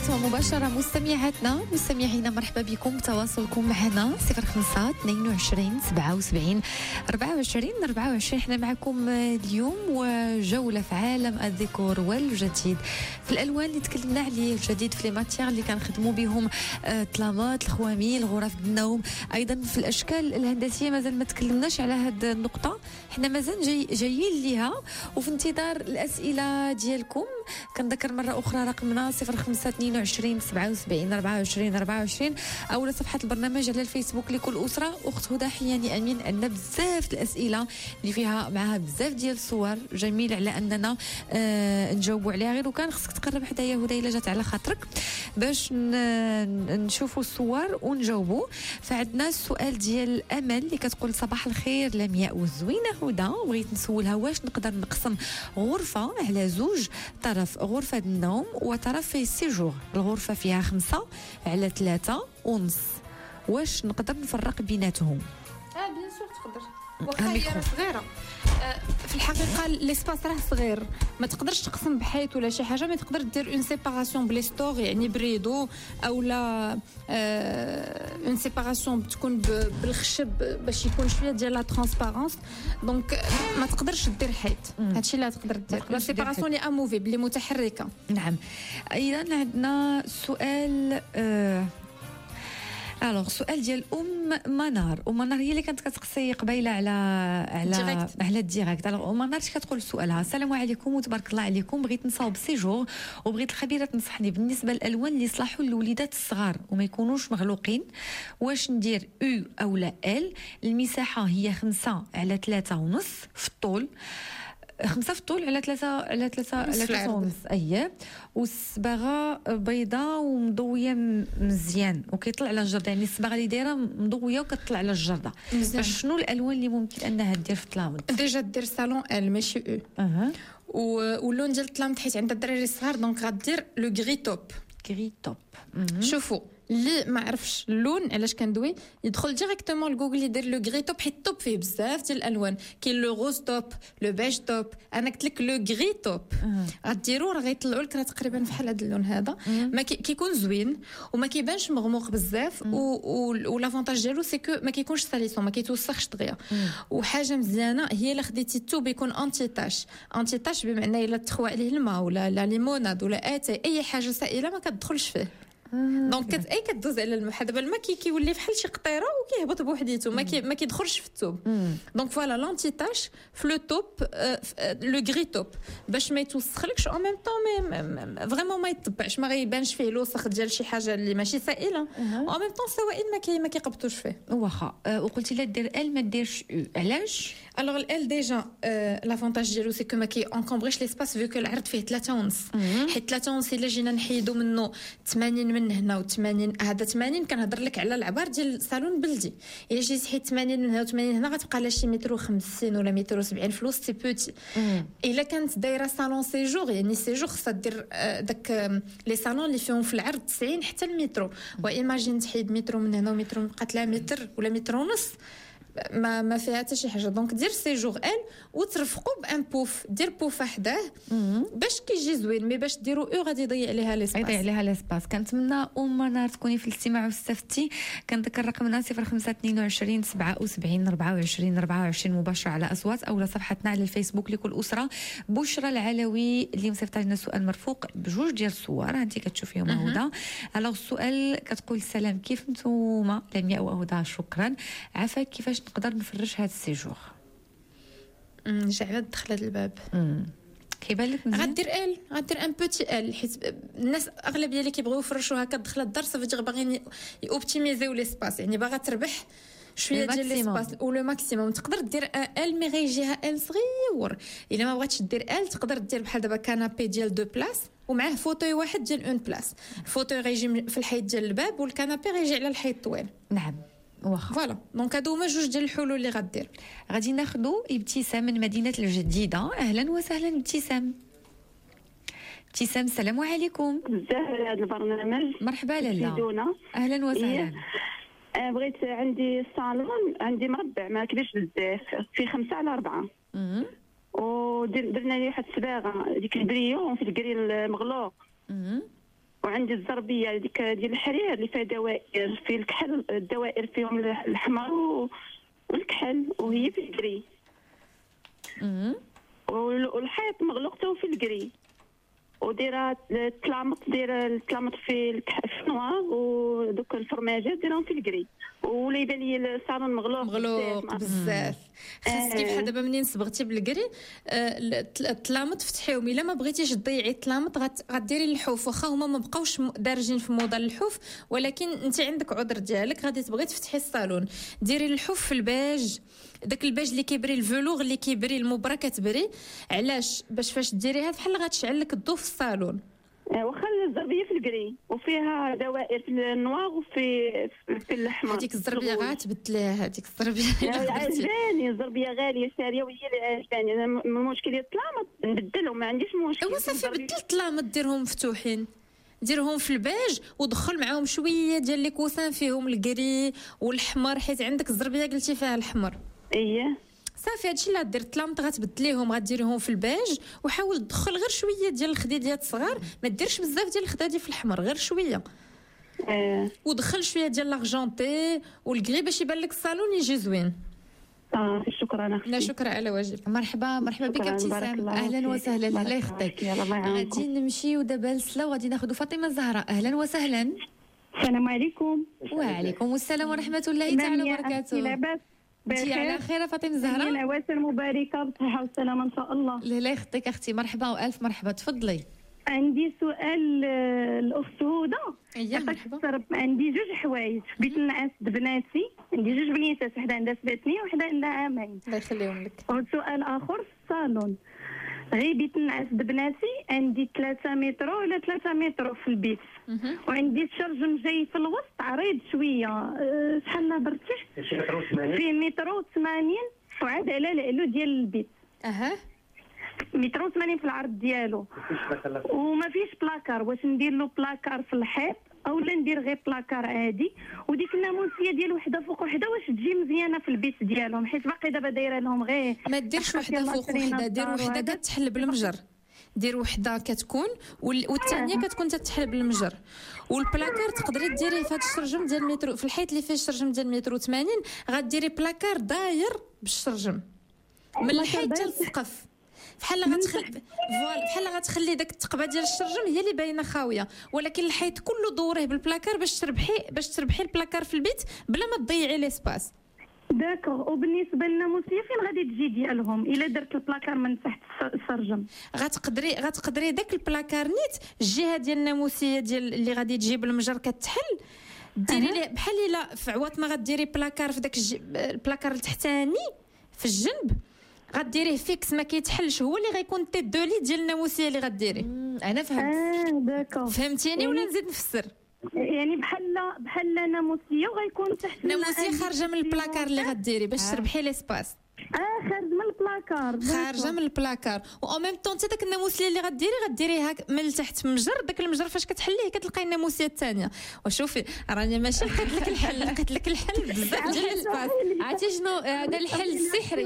Speaker 1: الهاتف مباشرة مستمعاتنا مستمعينا، مرحبا بكم بتواصلكم معنا صفر خمسة اثنين وعشرين سبعة وسبعين أربعة وعشرين أربعة وعشرين. احنا معكم اليوم وجولة في عالم الديكور والجديد في الألوان اللي تكلمنا عليه، الجديد في لي ماتيير اللي كنخدموا بهم، الطلامات، الخواميل، غرف النوم، أيضا في الأشكال الهندسية مازال ما تكلمناش على هذه النقطة، احنا مازال جاي جايين ليها وفي انتظار الأسئلة ديالكم. كنذكر مرة أخرى رقمنا صفر خمسة اثنين وعشرين سبعة وسبعين أربعة وعشرين أربعة وعشرين أو على صفحة البرنامج على الفيسبوك لكل أسرة. أخت هدى حياني أمين، عندنا بزاف الأسئلة اللي فيها معها بزاف ديال الصور، جميل على أننا آه نجاوبوا عليها، غير وكان خصك تقرب حدايا هدى إلا جات على خاطرك باش نشوفوا الصور ونجاوبوا. فعندنا السؤال ديال أمل اللي كتقول صباح الخير لمياء والزوينة هدى، بغيت نسولها واش نقدر نقسم غرفة على زوج، طرف غرفة النوم وطرف في السيجور، الغرفة فيها خمسة على ثلاثة ونص، واش نقدر نفرق بيناتهم؟
Speaker 2: اه بيان سور تقدر، واخا هي صغيره. في الحقيقه ليسباس راه صغير، ما تقدرش تقسم بحيط ولا شي حاجه، ما تقدر دير اون سيباراسيون بليستور يعني بريدو او لا اون سيباراسيون تكون بالخشب باش يكون شويه ديال لا ترانسبارونس، دونك ما تقدرش دير حيط. هادشي اللي تقدر دير لا سيباراسيون لي اموفيبل اللي متحركه.
Speaker 1: نعم. ايضا عندنا سؤال آه الوغ سؤال ديال ام منار. ام منار هي اللي كانت كتقصي قبيله على على ديريكت. على الديريكت. الوغ ام منار كتقول سؤالها: السلام عليكم وتبارك الله عليكم، بغيت نصاوب سيجور وبغيت الخبيره تنصحني بالنسبه للالوان اللي يصلحوا للوليدات الصغار وما يكونوش مغلوقين، واش ندير او او لا ال؟ المساحه هي خمسة على ثلاثة ونص في الطول، خمسة في الطول على ثلاثة على ثلاثة على ثلاثة ونص أيه، والصباغة بيضاء ومضوية مزيان وكيطلع على الجردة، يعني الصباغة اللي دايرة مضوية وكتطلع على الجردة. فشنو الألوان اللي ممكن أنها دير في الطلامد؟
Speaker 2: ديجا دير صالون ال ماشي او. اها. واللون ديال الطلامد حيت عندها الدراري الصغار دونك غدير لو غري توب.
Speaker 1: غري توب.
Speaker 2: شوفوا اللي ما عرفش اللون علاش كندوي يدخل ديريكتومون لجوجل يدير لو غري توب، حيت التوب فيه بزاف ديال الالوان، كاين لو روز توب، لو بيج توب، انا قلت لك لو غري توب غديروا راه غيطلعوا لك راه تقريبا بحال هذا اللون هذا، ما كيكون زوين وما كيبانش مغموق بزاف، ولافونتاج ديالو سي كو ما كيكونش ساليسون، ما كيتوسخش دغيا. وحاجه مزيانه هي الا خديتي التوب يكون انتي تاش، انتي تاش بمعنى الا تخوى عليه الماء ولا لا ليموناد ولا اتاي اي حاجه سائله ما كتدخلش فيه. دونك كت اي كدوز على الماء، دابا الماء كي كيولي بحال شي قطيره وكيهبط بوحديته، ما كي ما كيدخلش في الثوب. دونك فوالا لانتي تاش في لو توب، لو غري توب باش ما يتوسخلكش او ميم طون فريمون ما يطبعش، ما غيبانش فيه الوسخ ديال شي حاجه اللي ماشي سائله، او ميم طون سوائل ما كي ما كيقبطوش فيه.
Speaker 1: واخا وقلتي لا دير ال ما ديرش او، علاش؟
Speaker 2: الوغ ال ديجا لافونتاج ديالو سي كو ما كي انكومبريش ليسباس فيو كو العرض فيه ثلاثة ونص، حيت ثلاثة ونص الا جينا نحيدو منه ثمانين من هنا و80 هذا ثمانين كنهضر لك على العبار ديال الصالون بلدي، الا جيت حيت ثمانين من هنا و80 هنا غتبقى لها شي متر وخمسين ولا متر وسبعين في الوسط، سي بوتي. الا كانت دايره صالون سيجور يعني سيجور خصها دير داك لي صالون اللي فيهم في العرض تسعين حتى المترو، وايماجين تحيد مترو من هنا ومترو بقات لها متر ولا متر ونص، ما ما فيها حتى شي حاجه. دونك دير سيجور ال وترفقوا بان بوف، دير بوف حداه باش كيجي زوين، مي باش ديروا او غادي يضيع عليها ليسباس،
Speaker 1: يضيع عليها ليسباس. كنتمنى ام منار تكوني في الاستماع واستفتي. كنذكر رقمنا صفر خمسة اثنين وعشرين سبعة وسبعين أربعة وعشرين أربعة وعشرين مباشره على اصوات او على صفحتنا على الفيسبوك لكل اسره. بشرى العلوي اللي مصيفط لنا سؤال مرفوق بجوج ديال الصور انت كتشوفيهم هدى. الوغ السؤال كتقول: السلام، كيف نتوما لمياء وهدى؟ شكرا. عافاك، كيفاش نقدر نفرش هذا السيجور؟
Speaker 2: امم جعبه دخل هذا الباب.
Speaker 1: امم كيبان لك مزيان.
Speaker 2: غدير ال غدير ان بوتي ال، حيت الناس اغلبيه اللي كيبغيو يفرشوا هكا دخل الدار صافي باغيين يوبتيميزيو ليسباس، يعني باغا تربح شويه ديال ليسباس ولو ماكسيموم. تقدر دير ال مي غيجيها ال صغيور. الا ما بغاتش دير ال تقدر دير بحال دابا كانابي ديال دو بلاص ومعاه فوتوي واحد ديال اون بلاص، الفوتوي غيجي في الحيط ديال الباب والكانابي غيجي على الحيط طويل.
Speaker 1: نعم واخا
Speaker 2: فوالا. دونك هادو هما جوج ديال الحلول اللي غدير.
Speaker 1: غادي ناخذوا ابتسام من مدينه الجديده. اهلا وسهلا ابتسام. ابتسام السلام عليكم.
Speaker 13: بزاف على هذا البرنامج.
Speaker 1: مرحبا لاله. اهلا وسهلا.
Speaker 13: أه بغيت عندي الصالون عندي مربع ما كبيرش بزاف، في خمسة على أربعة.
Speaker 1: امم
Speaker 13: ودرنا ليه واحد الصباغه ديك البريون في الكري المغلوق.
Speaker 1: امم
Speaker 13: وعندي الزربيه هذيك ديال الحرير اللي فيها دوائر في الكحل، الدوائر فيهم الحمر والكحل وهي في الكري. والحيط مغلوق حتى في الكري، ودايره التلامط دايره التلامط في النوار، ودوك الفرماجات دايرهم في الكري. ولا يبان لي الصالون مغلوق
Speaker 2: مغلوق بزاف. خاصك بحال دابا منين صبغتي بالكري التلامط فتحيهم. الا ما بغيتيش تضيعي التلامط غديري الحوف، واخا هما ما بقاوش دارجين في موضه الحوف، ولكن انت عندك عذر ديالك غادي تبغي تفتحي الصالون، ديري الحوف في الباج، داك الباج اللي كيبري الفلوغ اللي كيبري المبره كتبري. علاش؟ باش فاش ديريها بحال غتشعل لك الضو في الصالون.
Speaker 13: واخا الزربيه في الكري وفيها دوائر في النوار وفي في الاحمر.
Speaker 2: هذيك الزربيه غتبدليها، هذيك الزربيه
Speaker 13: عجباني. الزربيه غاليه شاريه وهي اللي عجباني. انا المشكل ديال الطلامط نبدلهم، ما عنديش مشكل.
Speaker 2: ايوا صافي بدل الطلامط ديرهم مفتوحين، ديرهم في الباج ودخل معاهم شويه ديال لي كوسان فيهم الكري والحمر، حيت عندك الزربيه قلتي فيها الحمر.
Speaker 13: اييه
Speaker 2: صافي هادشي اللي غدير الطلامط غتبدليهم، غديريهم في الباج وحاول تدخل غير شويه ديال الخديديات صغار، ما ديرش بزاف ديال الخدادي في الحمر، غير شويه.
Speaker 13: اه
Speaker 2: ودخل شويه ديال لاغجونتي والكري باش يبان لك الصالون يجي زوين.
Speaker 13: اه شكرا اختي.
Speaker 2: لا شكرا على واجب.
Speaker 1: مرحبا مرحبا بك ابتسام، اهلا وسهلا. الله يخطيك. غادي نمشيو دابا لسلا وغادي ناخذ فاطمه الزهراء. اهلا وسهلا.
Speaker 14: السلام عليكم.
Speaker 1: وعليكم السلام ورحمه الله تعالى وبركاته.
Speaker 14: لاباس
Speaker 1: انتي على خير فاطمه الزهراء؟
Speaker 14: العواشر مباركه بالصحه والسلامه ان شاء الله.
Speaker 1: الله يخطيك اختي، مرحبا والف مرحبا، تفضلي.
Speaker 14: عندي سؤال الاخت هدى.
Speaker 1: اييه مرحبا.
Speaker 14: عندي جوج حوايج بيت النعاس بناتي، عندي جوج بنيتات، وحده عندها سبع سنين وحده عندها عامين.
Speaker 1: الله يخليهم لك.
Speaker 14: وسؤال اخر في الصالون، غير بيت النعاس بناتي عندي ثلاثة متر ولا ثلاثة متر في البيت، وعندي الشرجم جاي في الوسط عريض شويه. أه شحال نهضرتي؟ في متر وثمانين وعاد على العلو ديال البيت.
Speaker 1: اها
Speaker 14: متر وثمانين في العرض ديالو، وما فيش بلاكار. واش ندير له بلاكار في الحيط اولا ندير غير بلاكار عادي؟ وديك الناموسيه ديال وحده فوق وحده واش تجي مزيانه في البيت ديالهم؟ حيت باقي دابا دايره لهم غير.
Speaker 2: ما ديرش وحده فوق وحده، دير وحده كتحل بالمجر، دير وحده كتكون والثانيه كتكون تتحل بالمجر. والبلاكار تقدري ديريه في هذا الشرجم ديال المتر في الحيط اللي فيه الشرجم ديال المتر وثمانين، غديري بلاكار داير بالشرجم من الحيط حتى للسقف، بحال غتخلي فوالا بحال غتخلي داك التقبه ديال الشرجم هي اللي باينه خاويه، ولكن الحيط كله دوريه بالبلاكار باش تربحي باش تربحي البلاكار في البيت بلا ما تضيعي ليسباس.
Speaker 14: داكوغ. وبالنسبه للناموسيه فين غادي تجي ديالهم الا درت البلاكار من تحت السرجم؟
Speaker 2: غتقدري غتقدري داك البلاكار نيت الجهه ديال الناموسيه ديال اللي غادي تجيب المجر كتحل، ديري ليه بحال الا في عوات ما غديري بلاكار في داك الج... البلاكار التحتاني في الجنب غديريه فيكس ما كيتحلش، هو اللي غيكون تي دو لي ديال الناموسيه اللي غديري.
Speaker 1: انا فهمت.
Speaker 14: اه داكوغ.
Speaker 2: فهمتيني ولا نزيد نفسر؟
Speaker 14: يعني بحال بحال ناموسيه وغيكون تحت
Speaker 2: ناموسيه خارجه من البلاكار اللي غديري باش تربحي ليسباس.
Speaker 14: اه خارج من البلاكار،
Speaker 2: خارجه من البلاكار. و ميم طون حتى داك الناموسيه اللي غديري غديريها من تحت مجر، داك المجر فاش كتحليه كتلقاي الناموسيه الثانيه. وشوفي راني ماشي لقيت لك الحل، لقيت لك الحل بزاف ديال الاسباس.
Speaker 1: عرفتي شنو هذا الحل السحري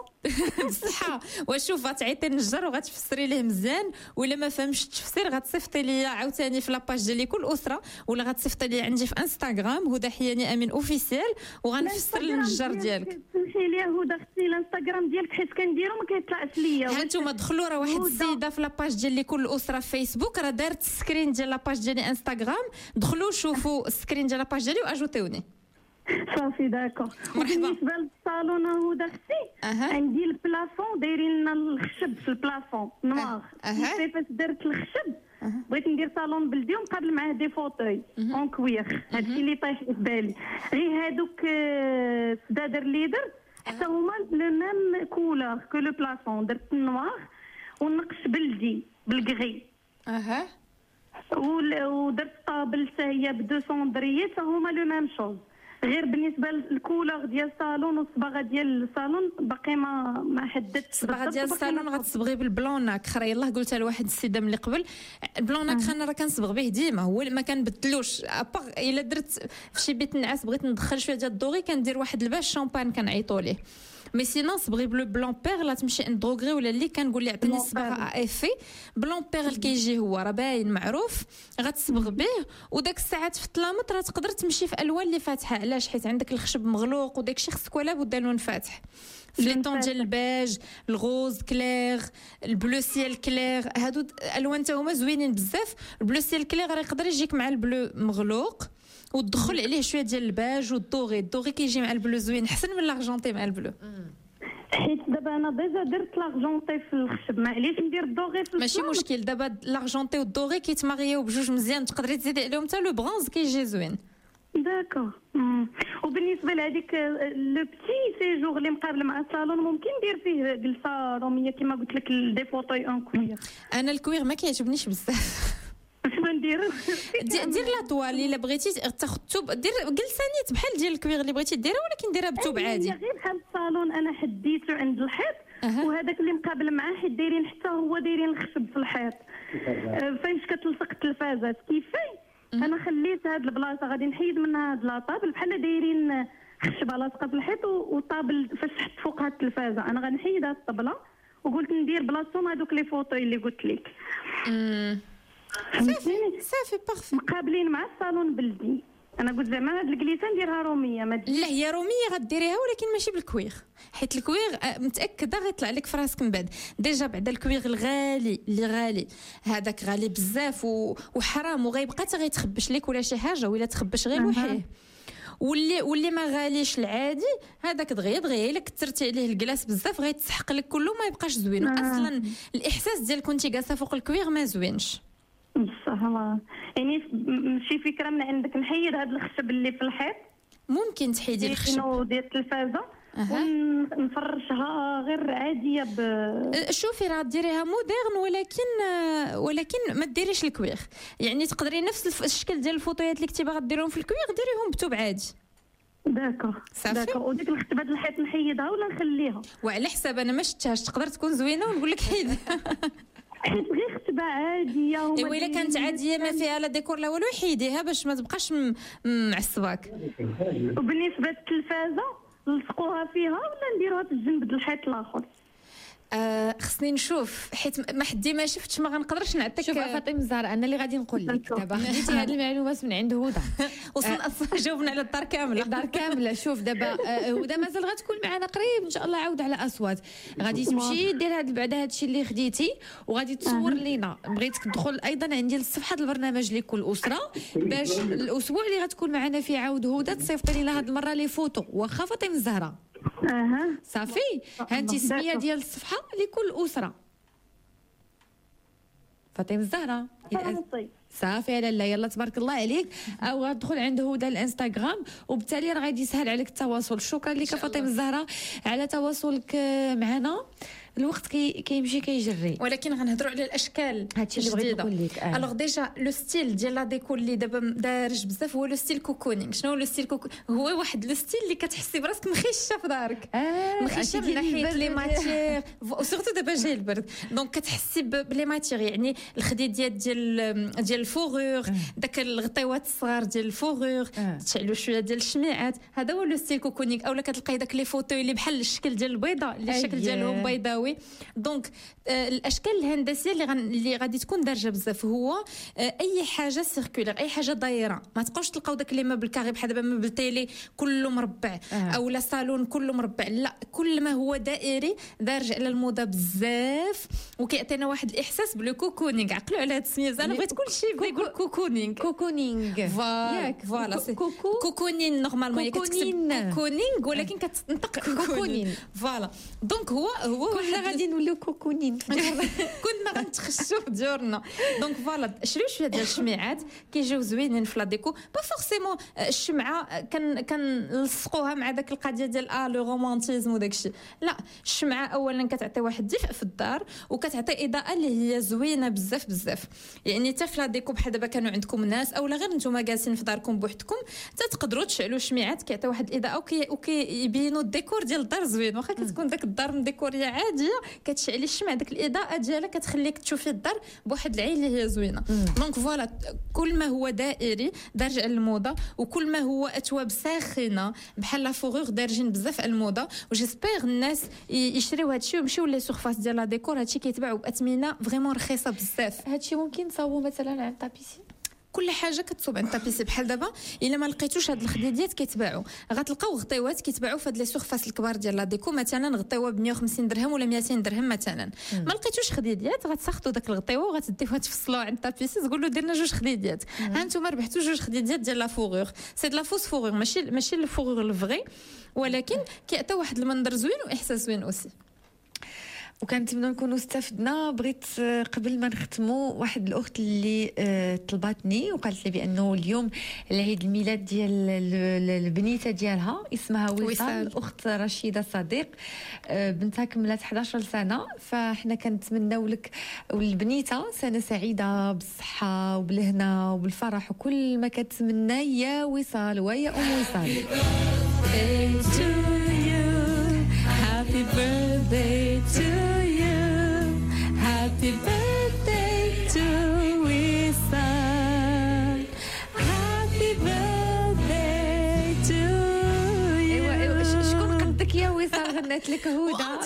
Speaker 2: بصحه. وشوف غتعيطي النجار وغتفسري ليه مزيان، ولا ما فهمش التفسير غتصيفطي لي عاوتاني في لاباج ديالي كل اسره، ولا غتصيفطي لي عندي في انستغرام هدى حياني امين اوفيسيال وغنفسر للنجار ديالك.
Speaker 14: سمحي لي هدى اختي الانستغرام ديالك حيت كنديرو ما كيطلعش ليا.
Speaker 2: ها انتم دخلوا راه واحد السيده في لاباج ديال لي كل اسره في فيسبوك راه دارت السكرين ديال لاباج ديالي انستغرام، دخلوا شوفوا السكرين ديال لاباج ديالي واجوتيوني.
Speaker 14: صافي داكو. بالنسبه للصالون هدى اختي
Speaker 2: أه.
Speaker 14: عندي البلافون دايرين لنا الخشب في البلافون نوار.
Speaker 2: أه.
Speaker 14: فاش درت الخشب بغيت ندير صالون بلدي ونقابل معاه دي فوتوي اون كوير، هادشي اللي طايح في بالي. غير هادوك السدادر اللي درت حتى هما لو ميم كولور كو لو بلافون، درت النوار والنقش بلدي بالكغي.
Speaker 2: اها
Speaker 14: ودرت طابل حتى هي ب مئتين دريه حتى هما لو ميم شوز. غير بالنسبه للكولور ديال الصالون والصباغه ديال الصالون باقي ما ما حددتش.
Speaker 2: الصباغه ديال الصالون غتصبغي بالبلوناك خري. يلاه قلتها لواحد السيده من اللي قبل، البلوناك خانا راه كنصبغ به ديما، هو ما كنبدلوش اباغ الا درت في شي بيت نعاس بغيت ندخل شويه ديال الدوغي كندير واحد الباش شامبان كنعيطوا ليه. مي سينون صبغي بلو بلون بير لا تمشي عند دوغري ولا اللي كنقول لي عطيني الصباغه افي بلون بير اللي كيجي هو راه باين معروف غتصبغ به وداك الساعات في الطلامط راه تقدر تمشي في الوان اللي فاتحه علاش حيت عندك الخشب مغلوق وداك الشيء خصك ولا بد لون فاتح في لي طون ديال الباج الغوز كلير البلو سيل كلير هادو الوان تا هما زوينين بزاف البلو سيل كلير راه يقدر يجيك مع البلو مغلوق وتدخل عليه شويه ديال الباج والدوغي الدوغي كيجي مع البلو زوين احسن من لارجونتي مع البلو
Speaker 14: حيت دابا انا ديجا درت لارجونتي في الخشب معليش ندير الدوغي في
Speaker 2: ماشي مشكل دابا لارجونتي والدوغي كيتماريو بجوج مزيان تقدري تزيدي عليهم حتى لو برونز كيجي زوين
Speaker 14: داكور وبالنسبه لهذيك لو بتي سيجور اللي مقابل مع الصالون ممكن ندير فيه جلسه روميه كما قلت لك دي فوطوي اون كوير
Speaker 2: انا الكوير ما كيعجبنيش بزاف
Speaker 14: شنو ندير
Speaker 2: دير لا طوال الا بغيتي تاخذ الثوب دير جلسه نيت بحال ديال الكوير اللي بغيتي ديرها ولكن ديرها بثوب عادي
Speaker 14: غير بحال الصالون انا حديته عند الحيط أه. وهذاك اللي مقابل معاه حيت دايرين حتى هو دايرين الخشب في الحيط أه فاش كتلصق التلفازات كيفاش انا خليت هاد البلاصه غادي نحيد منها هاد لاطابل بحال دايرين خشبه لاصقه في الحيط وطابل فاش حط فوقها التلفازه انا غنحيد هاد الطبله وقلت ندير بلاصتهم هذوك لي فوطوي اللي قلت لك
Speaker 2: صافي صافي بارفي
Speaker 14: مقابلين مع الصالون بلدي انا قلت زعما هاد الكليسه نديرها روميه ما
Speaker 2: لا هي روميه غديريها ولكن ماشي بالكوير حيت الكوير متاكده غيطلع لك في راسك من بعد ديجا بعد الكوير الغالي اللي غالي هذاك غالي بزاف وحرام وغيبقى حتى غيتخبش لك ولا شي حاجه ولا تخبش غير وحيه واللي واللي ما غاليش العادي هذاك دغيا دغيا الا كثرتي عليه الكلاس بزاف غيتسحق لك كله ما يبقاش زوين اصلا الاحساس ديال كنتي جالسه فوق الكوير ما زوينش
Speaker 14: بصح يعني شي فكره من عندك نحيد هذا الخشب اللي في الحيط
Speaker 2: ممكن تحيدي الخشب
Speaker 14: ديال التلفازه ونفرشها غير عاديه ب
Speaker 2: شوفي راه ديريها مودرن ولكن ولكن ما ديريش الكوير يعني تقدري نفس الشكل ديال الفوطويات اللي كنتي باغا ديرهم في الكوير ديريهم بثوب عادي
Speaker 14: داكور داكور وديك الخشبه د الحيط نحيدها ولا نخليها
Speaker 2: وعلى حساب انا ما شفتهاش تقدر تكون زوينه ونقول لك حيدها
Speaker 14: حيت غير خشبه عاديه
Speaker 2: ايوا الا كانت عاديه ما فيها لا ديكور لا والو حيديها باش ما تبقاش معصباك
Speaker 14: وبالنسبه للتلفازه نلصقوها فيها ولا نديروها في الجنب د الحيط الاخر
Speaker 2: آه خصني نشوف حيت ما حدي ما شفتش ما غنقدرش نعطيك
Speaker 1: شوف فاطمه الزهراء انا اللي غادي نقول لك دابا خديتي هذه المعلومات من عند هدى
Speaker 2: وصلنا اصلا جاوبنا على الدار كامله
Speaker 1: الدار كامله شوف دابا هدى مازال غتكون معنا قريب ان شاء الله عاود على اصوات غادي تمشي دير هذا بعد هذا الشيء اللي خديتي وغادي تصور لينا بغيتك تدخل ايضا عندي لصفحه البرنامج لكل اسره باش الاسبوع اللي غتكون معنا فيه عاود هدى تصيفطي لنا هذه المره لي فوتو واخا فاطمه الزهراء
Speaker 14: اها
Speaker 1: صافي هانتي السميه ديال الصفحه لكل اسره فاطمه الزهراء صافي لالا يلا تبارك الله عليك او غتدخل عند هدى الانستغرام وبالتالي راه غادي يسهل عليك التواصل شكرا لك فاطمه الزهراء على تواصلك معنا الوقت كي كيمشي كيجري
Speaker 2: ولكن غنهضروا على الاشكال
Speaker 1: هادشي اللي بغيت نقول لك
Speaker 2: آه. الوغ ديجا لو ستيل ديال لا ديكور اللي دابا دارج بزاف هو لو ستيل كوكونينغ شنو لو ستيل كوكو هو واحد لو ستيل اللي كتحسي براسك مخيشه في دارك
Speaker 1: آه.
Speaker 2: مخيشه من ناحيه لي ماتير وسورتو دابا جاي البرد دونك كتحسي بلي ماتير يعني الخديديات ديال ديال الفوغور داك الغطيوات الصغار ديال الفوغور تشعلوا شويه ديال الشميعات هذا هو لو ستيل كوكونينغ اولا كتلقاي داك لي فوتوي اللي بحال الشكل ديال البيضه اللي الشكل ديالهم بيضاوي دونك آه الاشكال الهندسيه اللي غن... اللي غادي تكون دارجه بزاف هو آه اي حاجه سيركولير اي حاجه دايره ما تبقاوش تلقاو داك لي مبل كاري بحال دابا مبل تيلي كله مربع آه. او لا صالون كله مربع لا كل ما هو دائري دارج على الموضه بزاف وكيعطينا واحد الاحساس بلو كوكونينغ عقلوا على هاد السميه انا بغيت كل شيء بغيت يقول كوكونينغ
Speaker 1: كوكونينغ
Speaker 2: ياك فوالا كوكونين نورمالمون كتكتب كوكونينغ ولكن كتنطق كوكونين فوالا دونك هو هو
Speaker 1: كلنا غادي نوليو كوكونين
Speaker 2: كنا غنتخشوا في ديورنا دونك فوالا شريو شويه ديال الشميعات كيجيو زوينين في لا ديكو با فورسيمون الشمعه كان كنلصقوها مع داك القضيه ديال اه لو رومانتيزم وداك الشيء لا الشمعه اولا كتعطي واحد الدفء في الدار وكتعطي اضاءه اللي هي زوينه بزاف بزاف يعني حتى في لا ديكو بحال دابا كانوا عندكم ناس اولا غير نتوما جالسين في داركم بوحدكم تقدروا تشعلوا شميعات كيعطيو واحد الاضاءه وكيبينوا الديكور ديال الدار زوين واخا كتكون داك الدار مديكوريه عادي اقتصاديه كتشعلي الشمع، داك الاضاءه ديالها كتخليك تشوفي الدار بواحد العين اللي هي زوينه. دونك فوالا كل ما هو دائري دارج على الموضه، وكل ما هو اثواب ساخنه بحال لا فوغور دارجين بزاف على الموضه. وجيسبيغ الناس يشريو هادشي ويمشيو لي سورفاس ديال لا ديكور، هادشي كيتباعوا باثمنه فريمون رخيصه بزاف.
Speaker 1: هادشي ممكن تصاوبوا مثلا عند طابيسي،
Speaker 2: كل حاجه كتصوب عند طابيسي. بحال دابا الا ما لقيتوش هاد الخديديات كيتباعوا، غتلقاو غطيوات كيتباعوا في هاد لي سورفاس الكبار ديال لا ديكو، مثلا غطيوه ب مية وخمسين درهم ولا مئتين درهم مثلا. مم. ما لقيتوش خديديات غتسخطوا داك الغطيوه وغتديوها تفصلوها عند طابيسي، تقول له دير لنا جوج خديديات. ها انتما ربحتوا جوج خديديات ديال لا فوغور، سي د لا فوس فوغور، ماشي ماشي الفوغور الفغي، ولكن كيعطيو واحد المنظر زوين واحساس زوين اوسي.
Speaker 1: وكنتمنى نكونوا استفدنا. بغيت قبل ما نختموا واحد الاخت اللي طلباتني وقالت لي بانه اليوم العيد الميلاد ديال البنيته ديالها اسمها وصال، اخت رشيده صديق، بنتها كملت إحدى عشرة سنه، فاحنا كنتمناو لك والبنيته سنه سعيده بالصحه وبالهنا وبالفرح وكل ما كتمنى يا وصال ويا ام وصال. Happy birthday to you, happy birthday to Wisal, happy birthday to you. ايوا ايوا شكون قدك يا وصال غنات لك هدى؟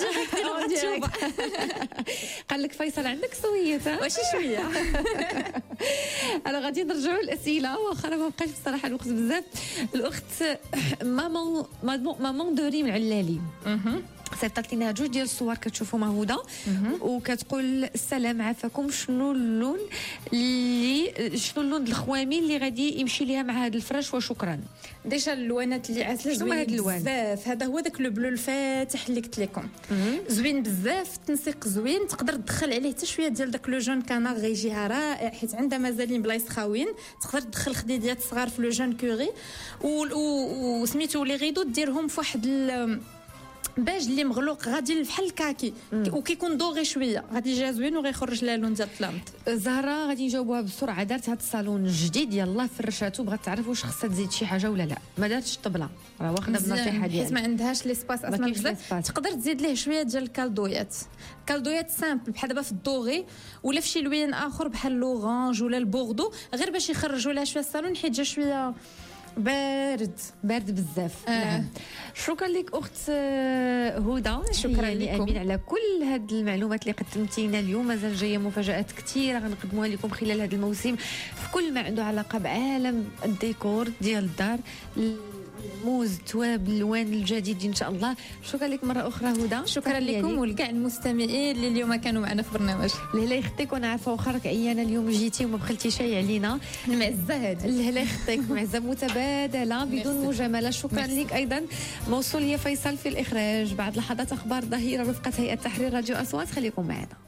Speaker 1: قال لك فيصل عندك سويت
Speaker 2: واش شويه.
Speaker 1: انا غادي نرجعوا للاسئله واخا ما بقاش بصراحه الوقت بزاف. الاخت مامون مامون دوري من علالي سيرتلت لنا جوج ديال الصور كتشوفوا مع هدى وكتقول السلام عافاكم، شنو اللون اللي شنو اللون الخوامي اللي غادي يمشي ليها مع هذا الفراش وشكرا.
Speaker 2: ديجا اللوانات اللي عسل زوين بزاف، هذا هو داك لو بلو الفاتح اللي قلت لكم زوين بزاف، التنسيق زوين، تقدر تدخل عليه حتى شويه ديال داك لو جون كانار غيجيها رائع حيت عندها مازالين بلايص خاويين، تقدر تدخل خديديات صغار في لو جون كوري وسميتو لي غيدو ديرهم في واحد باج اللي مغلوق غادي بحال الكاكي وكيكون دوغي شويه، غادي يجي زوين وغيخرج لها اللون ديال الطلامط.
Speaker 1: زهره غادي نجاوبوها بسرعه. دارت هذا الصالون الجديد يلاه فرشاتو، بغات تعرف واش خصها تزيد شي حاجه ولا لا، ما دارتش الطبله راه واخده بنصيحه ديالها
Speaker 2: حيت ما عندهاش ليسباس اصلا بزاف. تقدر تزيد ليه شويه ديال الكالدويات، كالدويات سامبل بحال دابا في الدوغي ولا في شي لوين اخر بحال لورانج ولا البوردو، غير باش يخرجوا لها شويه الصالون حيت جا شويه بارد
Speaker 1: بارد بزاف.
Speaker 2: آه.
Speaker 1: نعم. شكرا لك اخت هدى،
Speaker 2: شكرا
Speaker 1: لكم على كل هاد المعلومات اللي قدمتي لنا اليوم. مازال جايه مفاجات كثيره غنقدموها لكم خلال هذا الموسم في كل ما عنده علاقه بعالم الديكور ديال الدار، الموز التواب الالوان الجديد ان شاء الله. شكرا لك مره اخرى هدى.
Speaker 2: شكرا لكم ولكاع المستمعين اللي اليوم كانوا معنا في برنامج.
Speaker 1: الله يخطيك، وانا عارفه واخا راك عيانه اليوم جيتي وما بخلتي شي علينا.
Speaker 2: المعزه هذه
Speaker 1: الله يخطيك، معزه متبادله بدون مجامله. شكرا لك ايضا. موصول يا فيصل في الاخراج. بعد لحظات اخبار ظهيره رفقه هيئه تحرير راديو اصوات، خليكم معنا.